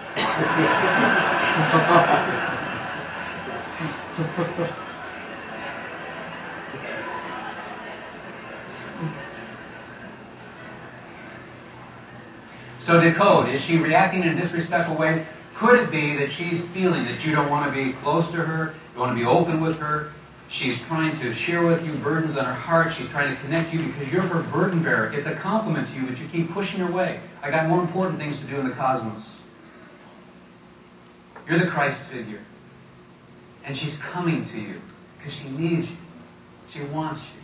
So decode, is she reacting in disrespectful ways? Could it be that she's feeling that you don't want to be close to her, you want to be open with her? She's trying to share with you burdens on her heart. She's trying to connect you because you're her burden bearer. It's a compliment to you, but you keep pushing her away. I got more important things to do in the cosmos. You're the Christ figure. And she's coming to you because she needs you. She wants you.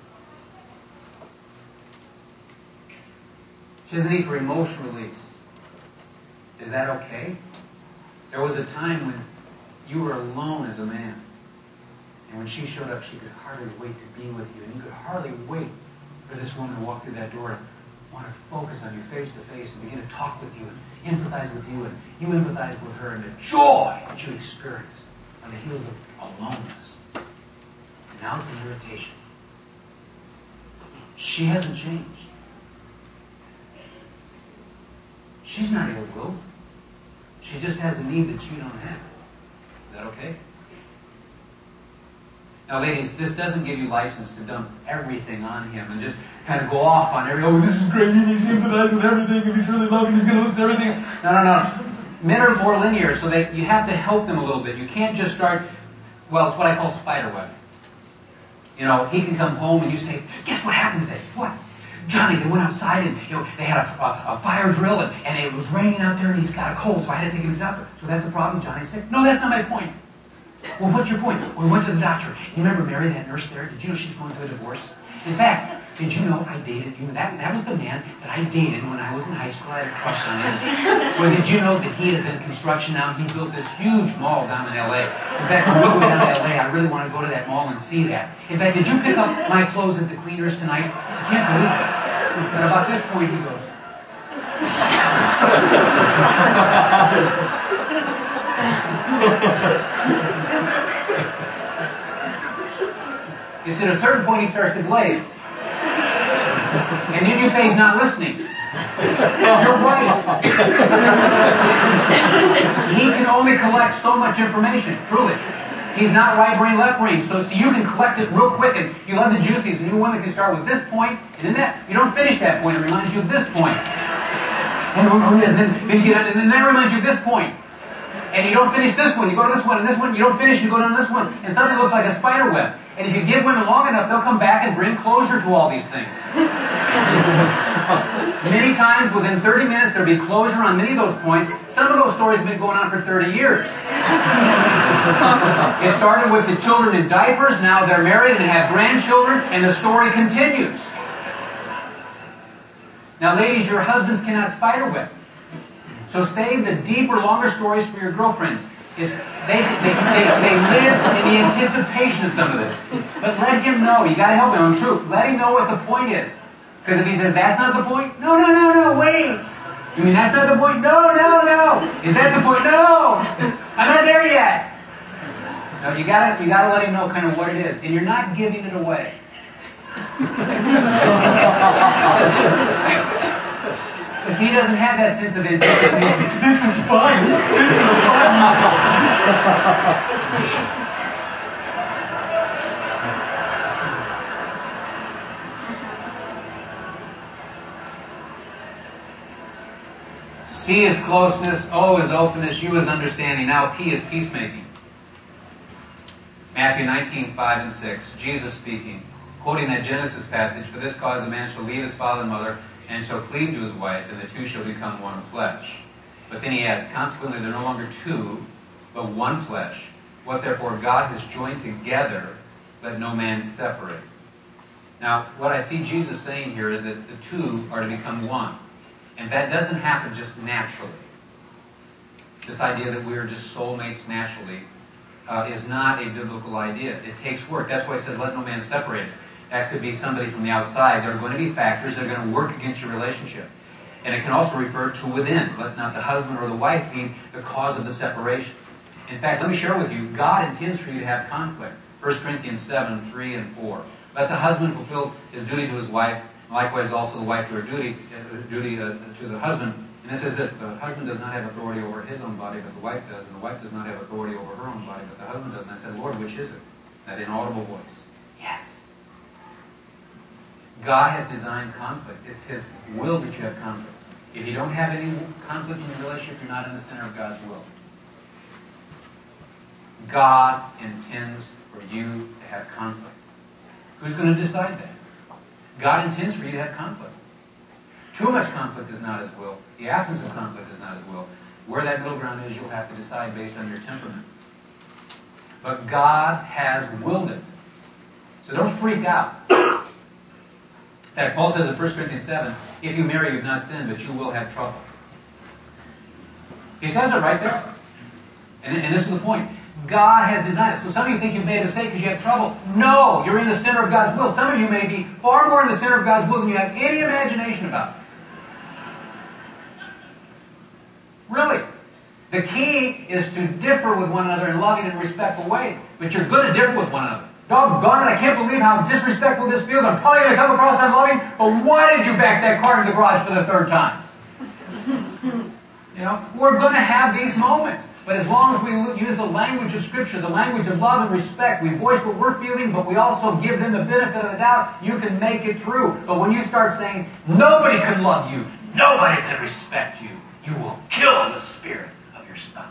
She has a need for emotional release. Is that okay? There was a time when you were alone as a man. And when she showed up, she could hardly wait to be with you. And you could hardly wait for this woman to walk through that door and want to focus on you face to face and begin to talk with you and empathize with you. And you empathize with her and the joy that you experience on the heels of aloneness. And now it's an irritation. She hasn't changed. She's not ill-willed. She just has a need that you don't have. Is that okay? Now, ladies, this doesn't give you license to dump everything on him and just kind of go off on every, oh, this is great, and he's sympathizing with everything, if he's really loving, he's going to listen to everything. No, no, no. Men are more linear, so that you have to help them a little bit. You can't just start, well, it's what I call spiderweb. You know, he can come home and you say, guess what happened today? What? Johnny, they went outside and, you know, they had a, a, a fire drill and, and it was raining out there and he's got a cold, so I had to take him to the doctor. So that's the problem, Johnny's sick? No, that's not my point. Well, what's your point? Well, we went to the doctor. You remember Mary, that nurse there? Did you know she's going through a divorce? In fact, did you know I dated you? That, that was the man that I dated when I was in high school. I had a crush on him. Well, did you know that he is in construction now? He built this huge mall down in L A. In fact, when we go down to L A, I really want to go to that mall and see that. In fact, did you pick up my clothes at the cleaners tonight? I can't believe it. And about this point, he goes, you see, at a certain point, he starts to glaze. And then you say he's not listening. You're right. He can only collect so much information, truly. He's not right brain, left brain. So, so you can collect it real quick, and you love the juices. And new women can start with this point, and then that. You don't finish that point. It reminds you of this point. And, and, then, then you get, and then that reminds you of this point. And you don't finish this one. You go to this one, and this one. You don't finish, you go down this one. And suddenly it looks like a spider web. And if you give women long enough, they'll come back and bring closure to all these things. Many times, within thirty minutes, there'll be closure on many of those points. Some of those stories have been going on for thirty years. It started with the children in diapers. Now they're married and have grandchildren, and the story continues. Now, ladies, your husbands cannot spiderweb. So save the deeper, longer stories for your girlfriends. It's, they, they, they, they live in the anticipation of some of this. But let him know. You got to help him on truth. Let him know what the point is. Because if he says, that's not the point, no, no, no, no, wait. You mean that's not the point? No, no, no. Is that the point? No. I'm not there yet. No, you got to you got to let him know kind of what it is. And you're not giving it away. he doesn't have that sense of anticipation. This is fun. This is fun. C is closeness, O is openness, U is understanding. Now P is peacemaking. Matthew nineteen, five and six, Jesus speaking, quoting that Genesis passage, "For this cause a man shall leave his father and mother, and shall cleave to his wife, and the two shall become one flesh." But then he adds, "Consequently they're no longer two, but one flesh. What therefore God has joined together, let no man separate." Now, what I see Jesus saying here is that the two are to become one. And that doesn't happen just naturally. This idea that we are just soulmates naturally uh, is not a biblical idea. It takes work. That's why it says, "Let no man separate." That could be somebody from the outside. There are going to be factors that are going to work against your relationship. And it can also refer to within. Let not the husband or the wife be the cause of the separation. In fact, let me share with you, God intends for you to have conflict. First Corinthians seven, three and four. "Let the husband fulfill his duty to his wife, likewise also the wife to her duty, uh, duty uh, to the husband." And this is this: "The husband does not have authority over his own body, but the wife does. And the wife does not have authority over her own body, but the husband does." And I said, "Lord, which is it?" That inaudible voice. Yes. God has designed conflict. It's His will that you have conflict. If you don't have any conflict in your relationship, you're not in the center of God's will. God intends for you to have conflict. Who's going to decide that? God intends for you to have conflict. Too much conflict is not His will. The absence of conflict is not His will. Where that middle ground is, you'll have to decide based on your temperament. But God has willed it. So don't freak out. In fact, Paul says in First Corinthians seven, "If you marry, you have not sinned, but you will have trouble." He says it right there. And, and this is the point. God has designed it. So some of you think you've made a mistake because you have trouble. No, you're in the center of God's will. Some of you may be far more in the center of God's will than you have any imagination about. Really. The key is to differ with one another in loving and respectful ways. But you're going to differ with one another. Doggone it, I can't believe how disrespectful this feels. I'm probably going to come across unloving, but why did you back that car into the garage for the third time? You know, we're going to have these moments. But as long as we use the language of Scripture, the language of love and respect, we voice what we're feeling, but we also give them the benefit of the doubt, you can make it through. But when you start saying, "Nobody can love you, nobody can respect you," you will kill the spirit of your spouse.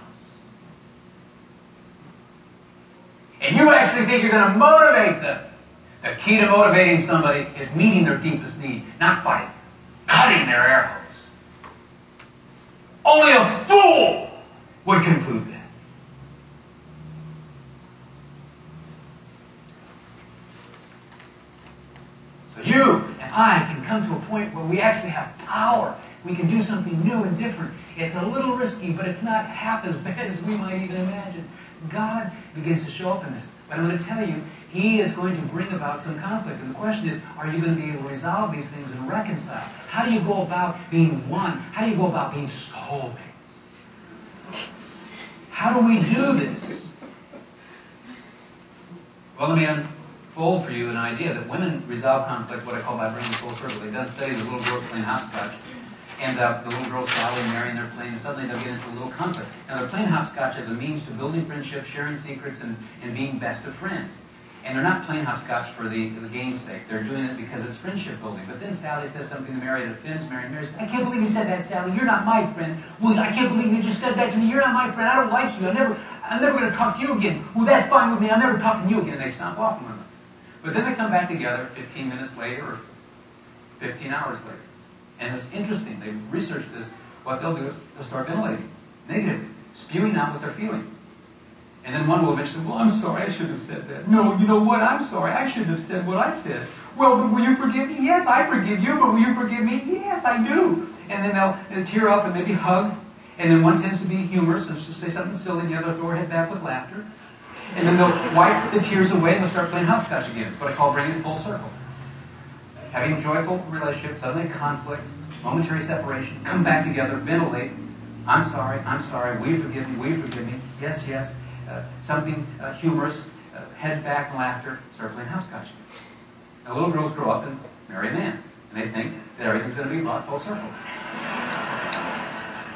And you actually think you're going to motivate them. The key to motivating somebody is meeting their deepest need, not by cutting their air hose. Only a fool would conclude that. So you and I can come to a point where we actually have power. We can do something new and different. It's a little risky, but it's not half as bad as we might even imagine. God begins to show up in this. But I'm going to tell you, He is going to bring about some conflict. And the question is, are you going to be able to resolve these things and reconcile? How do you go about being one? How do you go about being soulmates? How do we do this? Well, let me unfold for you an idea that women resolve conflict, what I call by bringing it full circle. They've done studies of little girls playing hopscotch. And uh, the little girls Sally and Mary, and they're playing, and suddenly they'll get into a little conflict. Now, they're playing hopscotch as a means to building friendship, sharing secrets, and, and being best of friends. And they're not playing hopscotch for the, the game's sake. They're doing it because it's friendship building. But then Sally says something to Mary that offends Mary. And Mary says, "I can't believe you said that, Sally. You're not my friend." "Well, I can't believe you just said that to me. You're not my friend. I don't like you. I never, I'm never going to talk to you again." "Well, that's fine with me. I'm never talking to you again." And they stop walking with them. But then they come back together fifteen minutes later or fifteen hours later. And it's interesting. They researched this. What they'll do is they'll start ventilating. Negative. Spewing out what they're feeling. And then one will eventually say, "Well, I'm sorry. I shouldn't have said that." "No, you know what? I'm sorry. I shouldn't have said what I said." "Well, but will you forgive me?" "Yes, I forgive you. But will you forgive me?" "Yes, I do." And then they'll, they'll tear up and maybe hug. And then one tends to be humorous and she'll say something silly, and the other will throw her head back with laughter. And then they'll wipe the tears away and they'll start playing hopscotch again. It's what I call bringing it full circle. Having a joyful relationship, suddenly conflict, momentary separation, come back together, ventilate. "I'm sorry, I'm sorry, will you forgive me, will you forgive me?" "Yes, yes." Uh, something uh, humorous, uh, head back and laughter, start playing hopscotch again. Now little girls grow up and marry a man. And they think that everything's going to be brought full circle.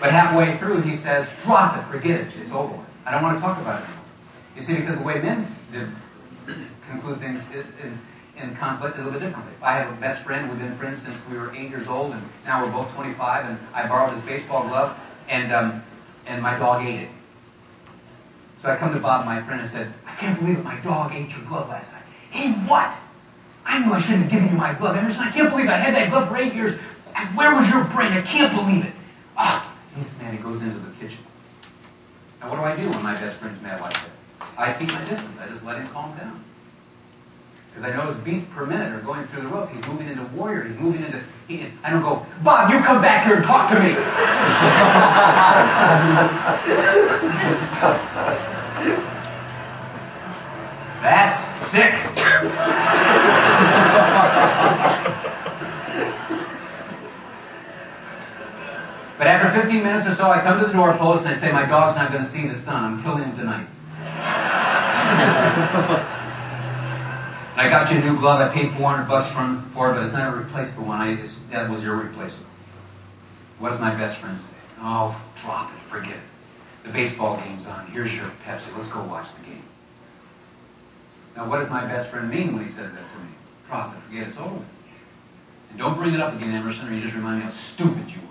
But halfway through, he says, drop it, forget it, it's over with. I don't want to talk about it anymore. You see, because the way men did conclude things in, in conflict is a little bit differently. I have a best friend, we've been friends since we were eight years old, and now we're both twenty-five, and I borrowed his baseball glove, and um, and my dog ate it. So I come to Bob, my friend, and said, I can't believe it, my dog ate your glove last night. Hey, what? I knew I shouldn't have given you my glove, Emerson. I can't believe it. I had that glove for eight years. Where was your brain? I can't believe it. Ah, this man, he goes into the kitchen. Now, what do I do when my best friend's mad like that? I keep my distance. I just let him calm down. Because I know his beats per minute are going through the roof. He's moving into warrior. He's moving into... He, I don't go, Bob, you come back here and talk to me. That's sick. But after fifteen minutes or so, I come to the doorpost and I say, my dog's not going to see the sun. I'm killing him tonight. I got you a new glove. I paid four hundred bucks for, for it, but it's not a replaceable one. I, it's, that was irreplaceable. What does my best friend say? Oh, drop it. Forget it. The baseball game's on. Here's your Pepsi. Let's go watch the game. Now, what does my best friend mean when he says that to me? Drop it. Forget it. It's over with. And don't bring it up again, Emerson, or you just remind me how stupid you are.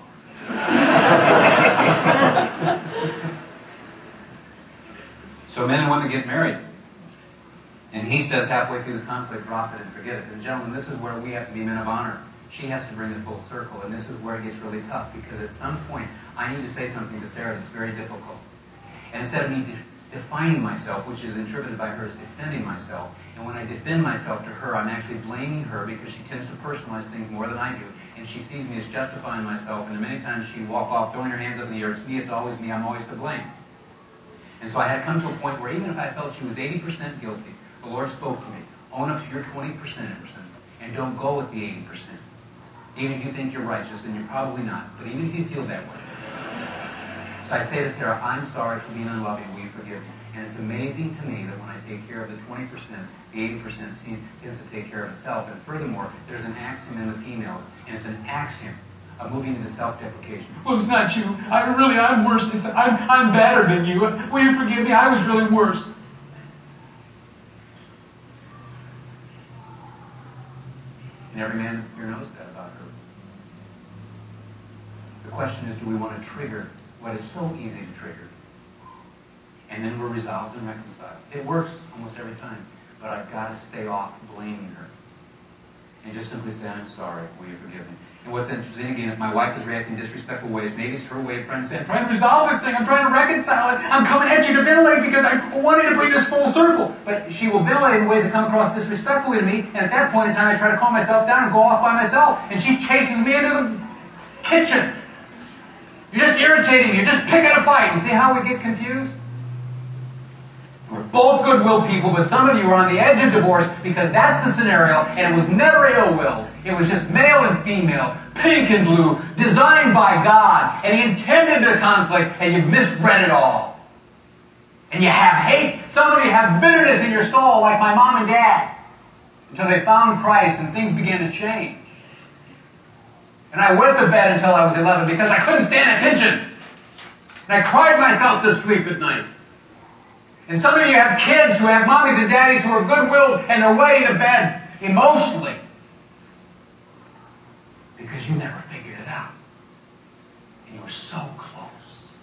So men and women get married. And he says halfway through the conflict, drop it and forget it. And gentlemen, this is where we have to be men of honor. She has to bring it full circle. And this is where it gets really tough, because at some point, I need to say something to Sarah that's very difficult. And instead of me de- defining myself, which is interpreted by her as defending myself, and when I defend myself to her, I'm actually blaming her, because she tends to personalize things more than I do. And she sees me as justifying myself, and many times she'd walk off throwing her hands up in the air. It's me, it's always me, I'm always to blame. And so I had come to a point where even if I felt she was eighty percent guilty, the Lord spoke to me. Own up to your twenty percent, Emerson, and don't go with the eighty percent. Even if you think you're righteous, and you're probably not, but even if you feel that way. So I say to Sarah, I'm sorry for being unloving, will you forgive me? And it's amazing to me that when I take care of the twenty percent, the eighty percent tends to take care of itself. And furthermore, there's an axiom in the females, and it's an axiom of moving into self-deprecation. Well, it's not you. I really, I'm worse. It's, I'm, I'm better than you. Will you forgive me? I was really worse. And every man here knows that about her. The question is, do we want to trigger what is so easy to trigger? And then we're resolved and reconciled. It works almost every time. But I've got to stay off blaming her. And just simply say, I'm sorry, will you forgive me? And what's interesting, again, if my wife is reacting in disrespectful ways, maybe it's her way of trying to say, I'm trying to resolve this thing, I'm trying to reconcile it, I'm coming at you to ventilate because I wanted to bring this full circle. But she will ventilate in ways that come across disrespectfully to me, and at that point in time I try to calm myself down and go off by myself, and she chases me into the kitchen. You're just irritating me, you're just picking a fight. You see how we get confused? We're both goodwill people, but some of you are on the edge of divorce because that's the scenario, and it was never ill will. It was just male and female, pink and blue, designed by God, and He intended the conflict, and you've misread it all. And you have hate. Some of you have bitterness in your soul, like my mom and dad, until they found Christ and things began to change. And I went to bed until I was eleven because I couldn't stand that tension. And I cried myself to sleep at night. And some of you have kids who have mommies and daddies who are goodwill and they're waiting to bed emotionally. Because you never figured it out. And you were so close.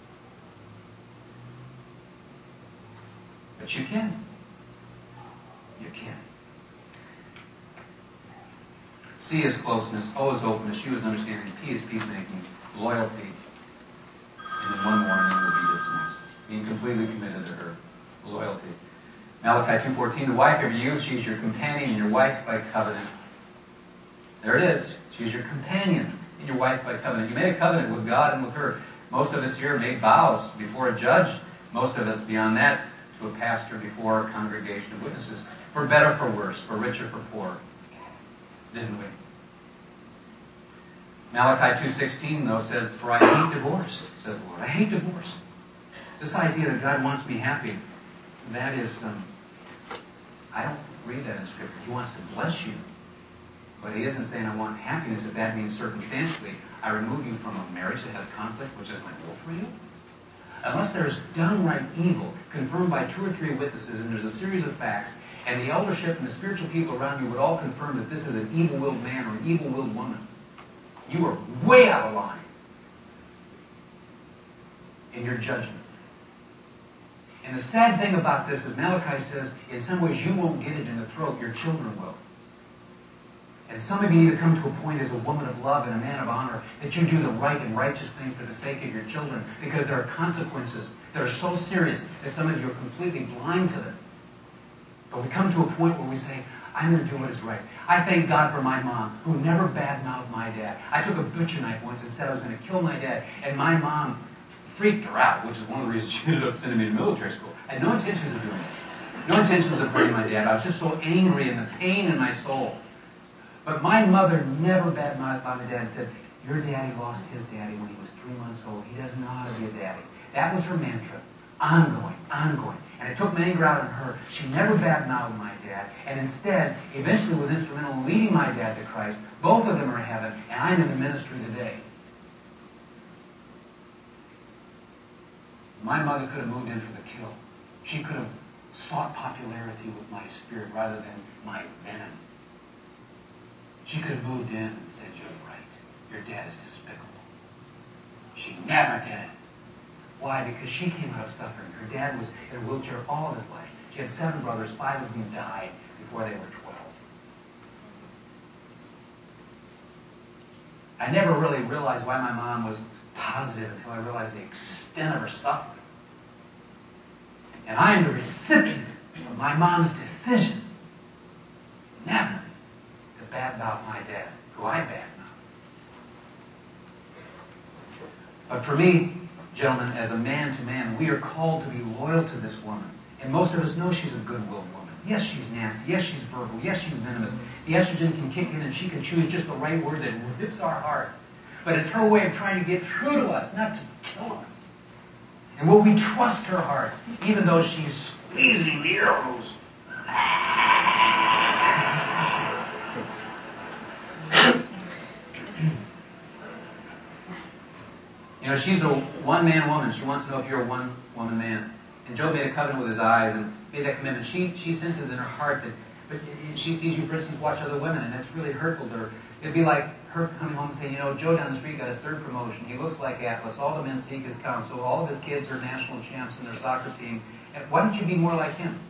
But you can. You can. C is closeness, O is openness, U is understanding, P is peacemaking, loyalty, and then one more and then we'll be dismissed. Being completely committed to her. Loyalty. Malachi two fourteen, the wife of you, she's your companion and your wife by covenant. There it is. She's your companion and your wife by covenant. You made a covenant with God and with her. Most of us here made vows before a judge. Most of us beyond that to a pastor before a congregation of witnesses. For better, for worse, for richer, for poorer. Didn't we? Malachi two sixteen, though, says, for I hate divorce, says the Lord. I hate divorce. This idea that God wants me happy, that is, um, I don't read that in Scripture. He wants to bless you. But he isn't saying I want happiness if that means circumstantially I remove you from a marriage that has conflict, which is my will for you. Unless there's downright evil confirmed by two or three witnesses and there's a series of facts, and the eldership and the spiritual people around you would all confirm that this is an evil-willed man or an evil-willed woman, you are way out of line in your judgment. And the sad thing about this is Malachi says, in some ways you won't get it in the throat, your children will. And some of you need to come to a point as a woman of love and a man of honor that you do the right and righteous thing for the sake of your children, because there are consequences that are so serious that some of you are completely blind to them. But we come to a point where we say, I'm going to do what is right. I thank God for my mom, who never badmouthed my dad. I took a butcher knife once and said I was going to kill my dad, and my mom freaked her out, which is one of the reasons she ended up sending me to military school. I had no intentions of doing it. No intentions of hurting my dad. I was just so angry and the pain in my soul. But my mother never badmouthed my dad and said, your daddy lost his daddy when he was three months old. He doesn't know how to be a daddy. That was her mantra. Ongoing, ongoing. And it took my anger out on her. She never badmouthed my dad, and instead, eventually was instrumental in leading my dad to Christ. Both of them are in heaven, and I'm in the ministry today. My mother could have moved in for the kill. She could have sought popularity with my spirit rather than my venom. She could have moved in and said, you're right. Your dad is despicable. She never did it. Why? Because she came out of suffering. Her dad was in a wheelchair all of his life. She had seven brothers. Five of them died before they were twelve. I never really realized why my mom was positive until I realized the extent of her suffering. And I am the recipient of my mom's decision never to badmouth my dad, who I badmouthed. But for me, gentlemen, as a man to man, we are called to be loyal to this woman. And most of us know she's a good-willed woman. Yes, she's nasty. Yes, she's verbal. Yes, she's venomous. The estrogen can kick in and she can choose just the right word that rips our heart. But it's her way of trying to get through to us, not to kill us. And will we trust her heart, even though she's squeezing the arrows? You know, she's a one-man woman. She wants to know if you're a one-woman man. And Job made a covenant with his eyes and made that commitment. She she senses in her heart that, but she sees you, for instance, watch other women, and that's really hurtful to her. It'd be like her coming home and saying, you know, Joe down the street got his third promotion. He looks like Atlas. All the men seek his counsel. All of his kids are national champs in their soccer team. And why don't you be more like him?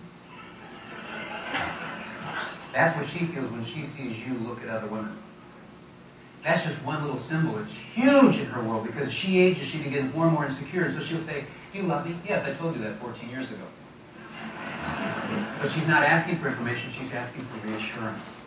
That's what she feels when she sees you look at other women. That's just one little symbol. It's huge in her world because as she ages, she begins more and more insecure. And so she'll say, do you love me? Yes, I told you that fourteen years ago. But she's not asking for information. She's asking for reassurance.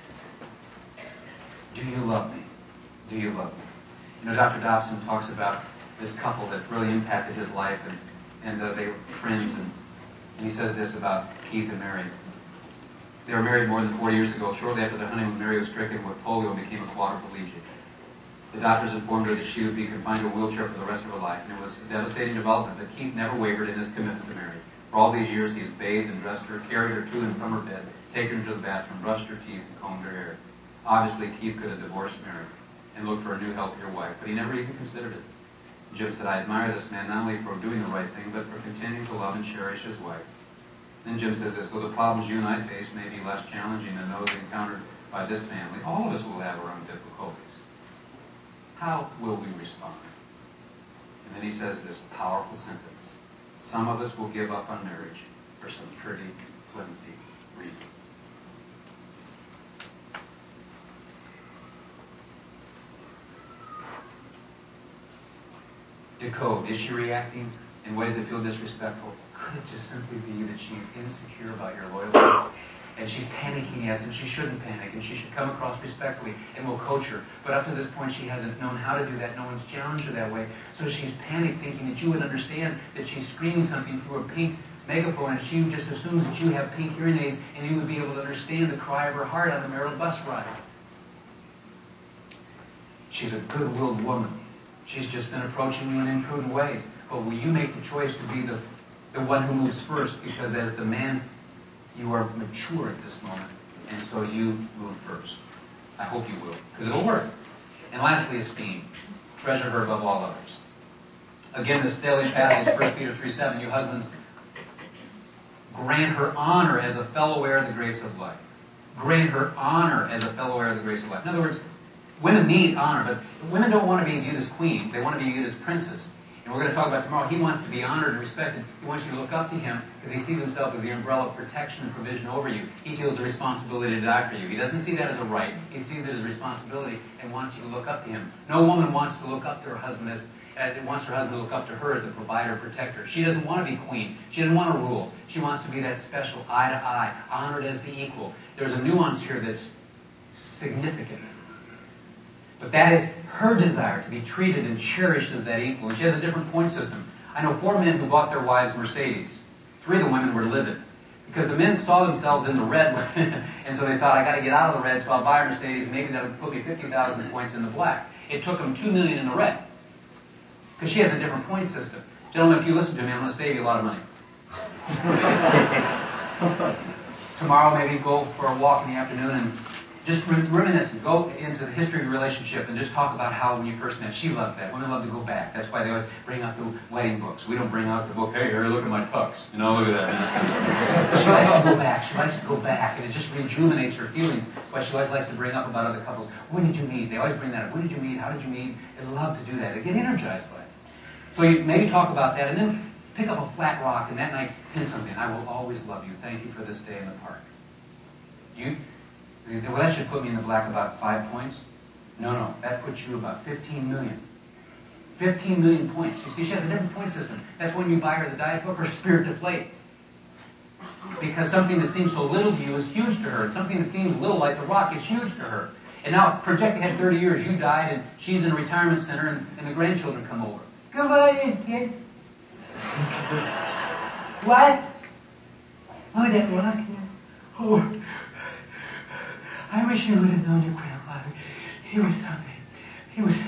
Do you love me? Do you love me? You know, Doctor Dobson talks about this couple that really impacted his life, and, and uh, they were friends, and, and he says this about Keith and Mary. They were married more than forty years ago. Shortly after their honeymoon, Mary was stricken with polio and became a quadriplegic. The doctors informed her that she would be confined to a wheelchair for the rest of her life, and it was a devastating development, but Keith never wavered in his commitment to Mary. For all these years, he has bathed and dressed her, carried her to and from her bed, taken her to the bathroom, brushed her teeth, and combed her hair. Obviously, Keith could have divorced Mary and looked for a new, healthier wife, but he never even considered it. Jim said, I admire this man not only for doing the right thing, but for continuing to love and cherish his wife. Then Jim says this, though the problems you and I face may be less challenging than those encountered by this family, all of us will have our own difficulties. How will we respond? And then he says this powerful sentence, some of us will give up on marriage for some pretty flimsy reasons. Decode. Is she reacting in ways that feel disrespectful? Could it just simply be that she's insecure about your loyalty? And she's panicking, yes, and she shouldn't panic, and she should come across respectfully, and we'll coach her. But up to this point, she hasn't known how to do that. No one's challenged her that way. So she's panicked, thinking that you would understand that she's screaming something through a pink megaphone, and she just assumes that you have pink hearing aids, and you would be able to understand the cry of her heart on the Maryland bus ride. She's a good-willed woman. She's just been approaching you in imprudent ways. But will you make the choice to be the, the one who moves first? Because as the man, you are mature at this moment, and so you move first. I hope you will, because it'll work. And lastly, esteem. Treasure her above all others. Again, the salient passage, First Peter three seven, you husbands, grant her honor as a fellow heir of the grace of life. Grant her honor as a fellow heir of the grace of life. In other words, women need honor, but women don't want to be viewed as queen. They want to be viewed as princess. And we're going to talk about tomorrow. He wants to be honored and respected. He wants you to look up to him because he sees himself as the umbrella of protection and provision over you. He feels the responsibility to die for you. He doesn't see that as a right. He sees it as responsibility and wants you to look up to him. No woman wants to look up to her husband as uh, wants her husband to look up to her as the provider, protector. She doesn't want to be queen. She doesn't want to rule. She wants to be that special eye to eye, honored as the equal. There's a nuance here that's significant. But that is her desire to be treated and cherished as that equal. And she has a different point system. I know four men who bought their wives Mercedes. Three of the women were livid. Because the men saw themselves in the red, and so they thought, I got to get out of the red, so I'll buy a Mercedes, and maybe that would put me fifty thousand points in the black. It took them two million in the red. Because she has a different point system. Gentlemen, if you listen to me, I'm going to save you a lot of money. Tomorrow, maybe go for a walk in the afternoon and just reminisce and go into the history of your relationship and just talk about how when you first met. She loves that. Women love to go back. That's why they always bring out the wedding books. We don't bring out the book, hey, Harry, look at my tux. You know, look at that. She likes to go back. She likes to go back. And it just rejuvenates her feelings. That's why she always likes to bring up about other couples. When did you meet? They always bring that up. When did you meet? How did you meet? They love to do that. They get energized by it. So you maybe talk about that and then pick up a flat rock and that night pin something. I will always love you. Thank you for this day in the park. You... Well, that should put me in the black about five points. No, no, that puts you about fifteen million. fifteen million points. You see, she has a different point system. That's when you buy her the diet book, her spirit deflates. Because something that seems so little to you is huge to her. And something that seems little like the rock is huge to her. And now, project ahead thirty years, you died, and she's in a retirement center, and, and the grandchildren come over. Come on, kid. What? Oh, that rock. Oh. I wish you would have known your grandfather. He was something. He was...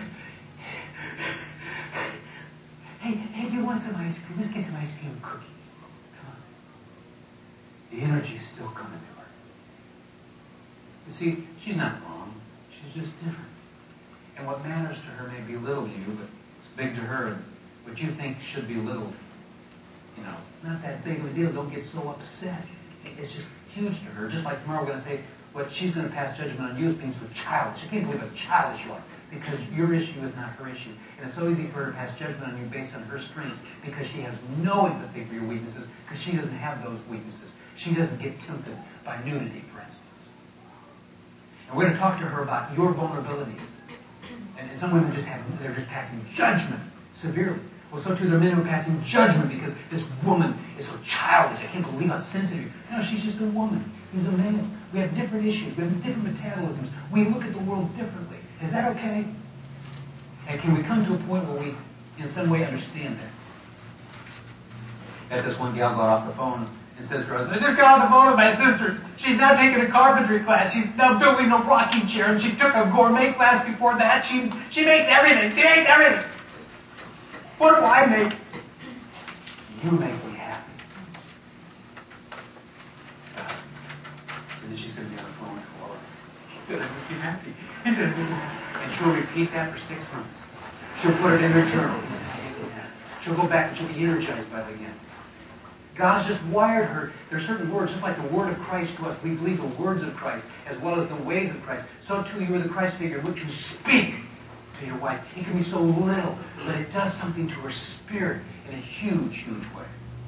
Hey, hey, you want some ice cream? Let's get some ice cream and cookies. Come on. The energy's still coming to her. You see, she's not wrong. She's just different. And what matters to her may be little to you, but it's big to her. And what you think should be little, you know, not that big of a deal. Don't get so upset. It's just huge to her. Just like tomorrow we're going to say, what she's going to pass judgment on you is being so childish. She can't believe how childish you are because your issue is not her issue. And it's so easy for her to pass judgment on you based on her strengths because she has no empathy for your weaknesses because she doesn't have those weaknesses. She doesn't get tempted by nudity, for instance. And we're going to talk to her about your vulnerabilities. And, and some women just have, they're just passing judgment severely. Well, so too there are men who are passing judgment because this woman is so childish. I can't believe how sensitive. No, she's just a woman. He's a man. We have different issues. We have different metabolisms. We look at the world differently. Is that okay? And can we come to a point where we, in some way, understand that? That this one gal got off the phone and says to her husband, I just got off the phone with my sister. She's now taking a carpentry class. She's now building a rocking chair. And she took a gourmet class before that. She, she makes everything. She makes everything. What do I make? You make me happy. So then she's going to be on the phone for her. He said, I make you happy. He said, I make you happy. And she'll repeat that for six months. She'll put it in her journal. He said, I make you happy. She'll go back and she'll be energized by it again. God's just wired her. There are certain words, just like the word of Christ to us. We believe the words of Christ as well as the ways of Christ. So too you are the Christ figure, which you speak to your wife. It can be so little, but it does something to her spirit in a huge, huge way.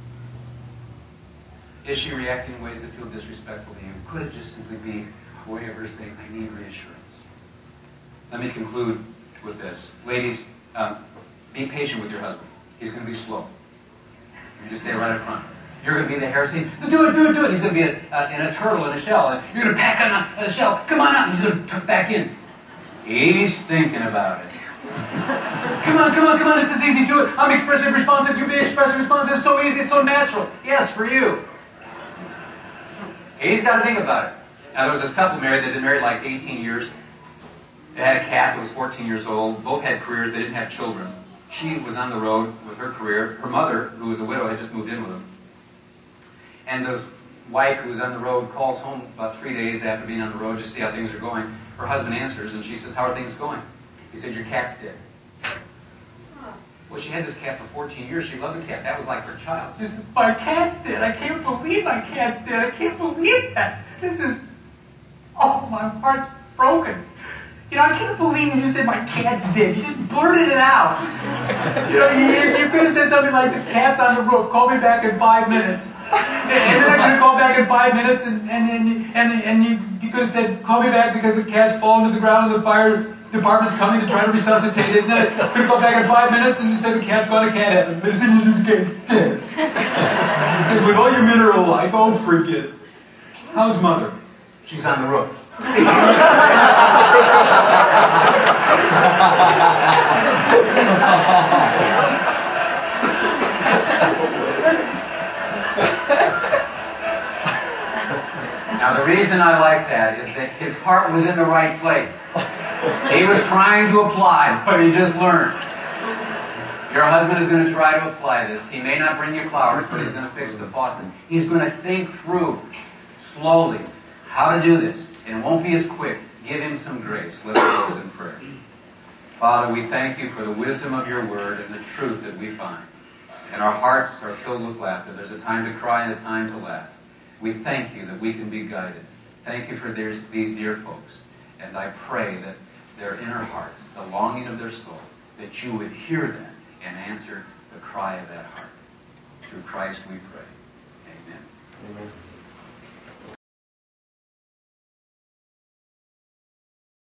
Is she reacting in ways that feel disrespectful to you? Could it just simply be a way of her saying, I need reassurance? Let me conclude with this. Ladies, um, be patient with your husband. He's going to be slow. You just stay right up front. You're going to be the hair saying, do it, do it, do it. He's going to be a, uh, in a turtle in a shell. And you're going to pack on a, a shell. Come on out. He's going to tuck back in. He's thinking about it. Come on, come on, come on. This is easy. Do it. I'm expressive responsive. You be expressive responsive. It's so easy. It's so natural. Yes, for you. He's got to think about it. Now, there was this couple married. They'd been married like eighteen years. They had a cat that was fourteen years old. Both had careers. They didn't have children. She was on the road with her career. Her mother, who was a widow, had just moved in with them. And the wife who was on the road calls home about three days after being on the road just to see how things are going. Her husband answers, and she says, "How are things going?" He said, "Your cat's dead." Well, she had this cat for fourteen years. She loved the cat. That was like her child. She said, "My cat's dead. I can't believe my cat's dead. I can't believe that. This is, oh, my heart's broken. You know, I can't believe you just said my cat's dead. You just blurted it out. You know, you, you could have said something like, the cat's on the roof. Call me back in five minutes. And then I could have called back in five minutes, and and and, and, and you, you could have said, call me back because the cat's fallen to the ground and the fire department's coming to try to resuscitate it. And then I could have called back in five minutes and you said the cat's gone to cat heaven. But as soon as the cat's dead. With all your mineral life, oh, forget it. How's Mother? She's on the roof. Now, the reason I like that is that his heart was in the right place. He was trying to apply what he just learned. Your husband is going to try to apply this. He may not bring you flowers, but he's going to fix the faucet. He's going to think through, slowly, how to do this. And it won't be as quick. Give him some grace. Let's close in prayer. Father, we thank you for the wisdom of your word and the truth that we find. And our hearts are filled with laughter. There's a time to cry and a time to laugh. We thank you that we can be guided. Thank you for these dear folks. And I pray that their inner heart, the longing of their soul, that you would hear them and answer the cry of that heart. Through Christ we pray. Amen. Amen.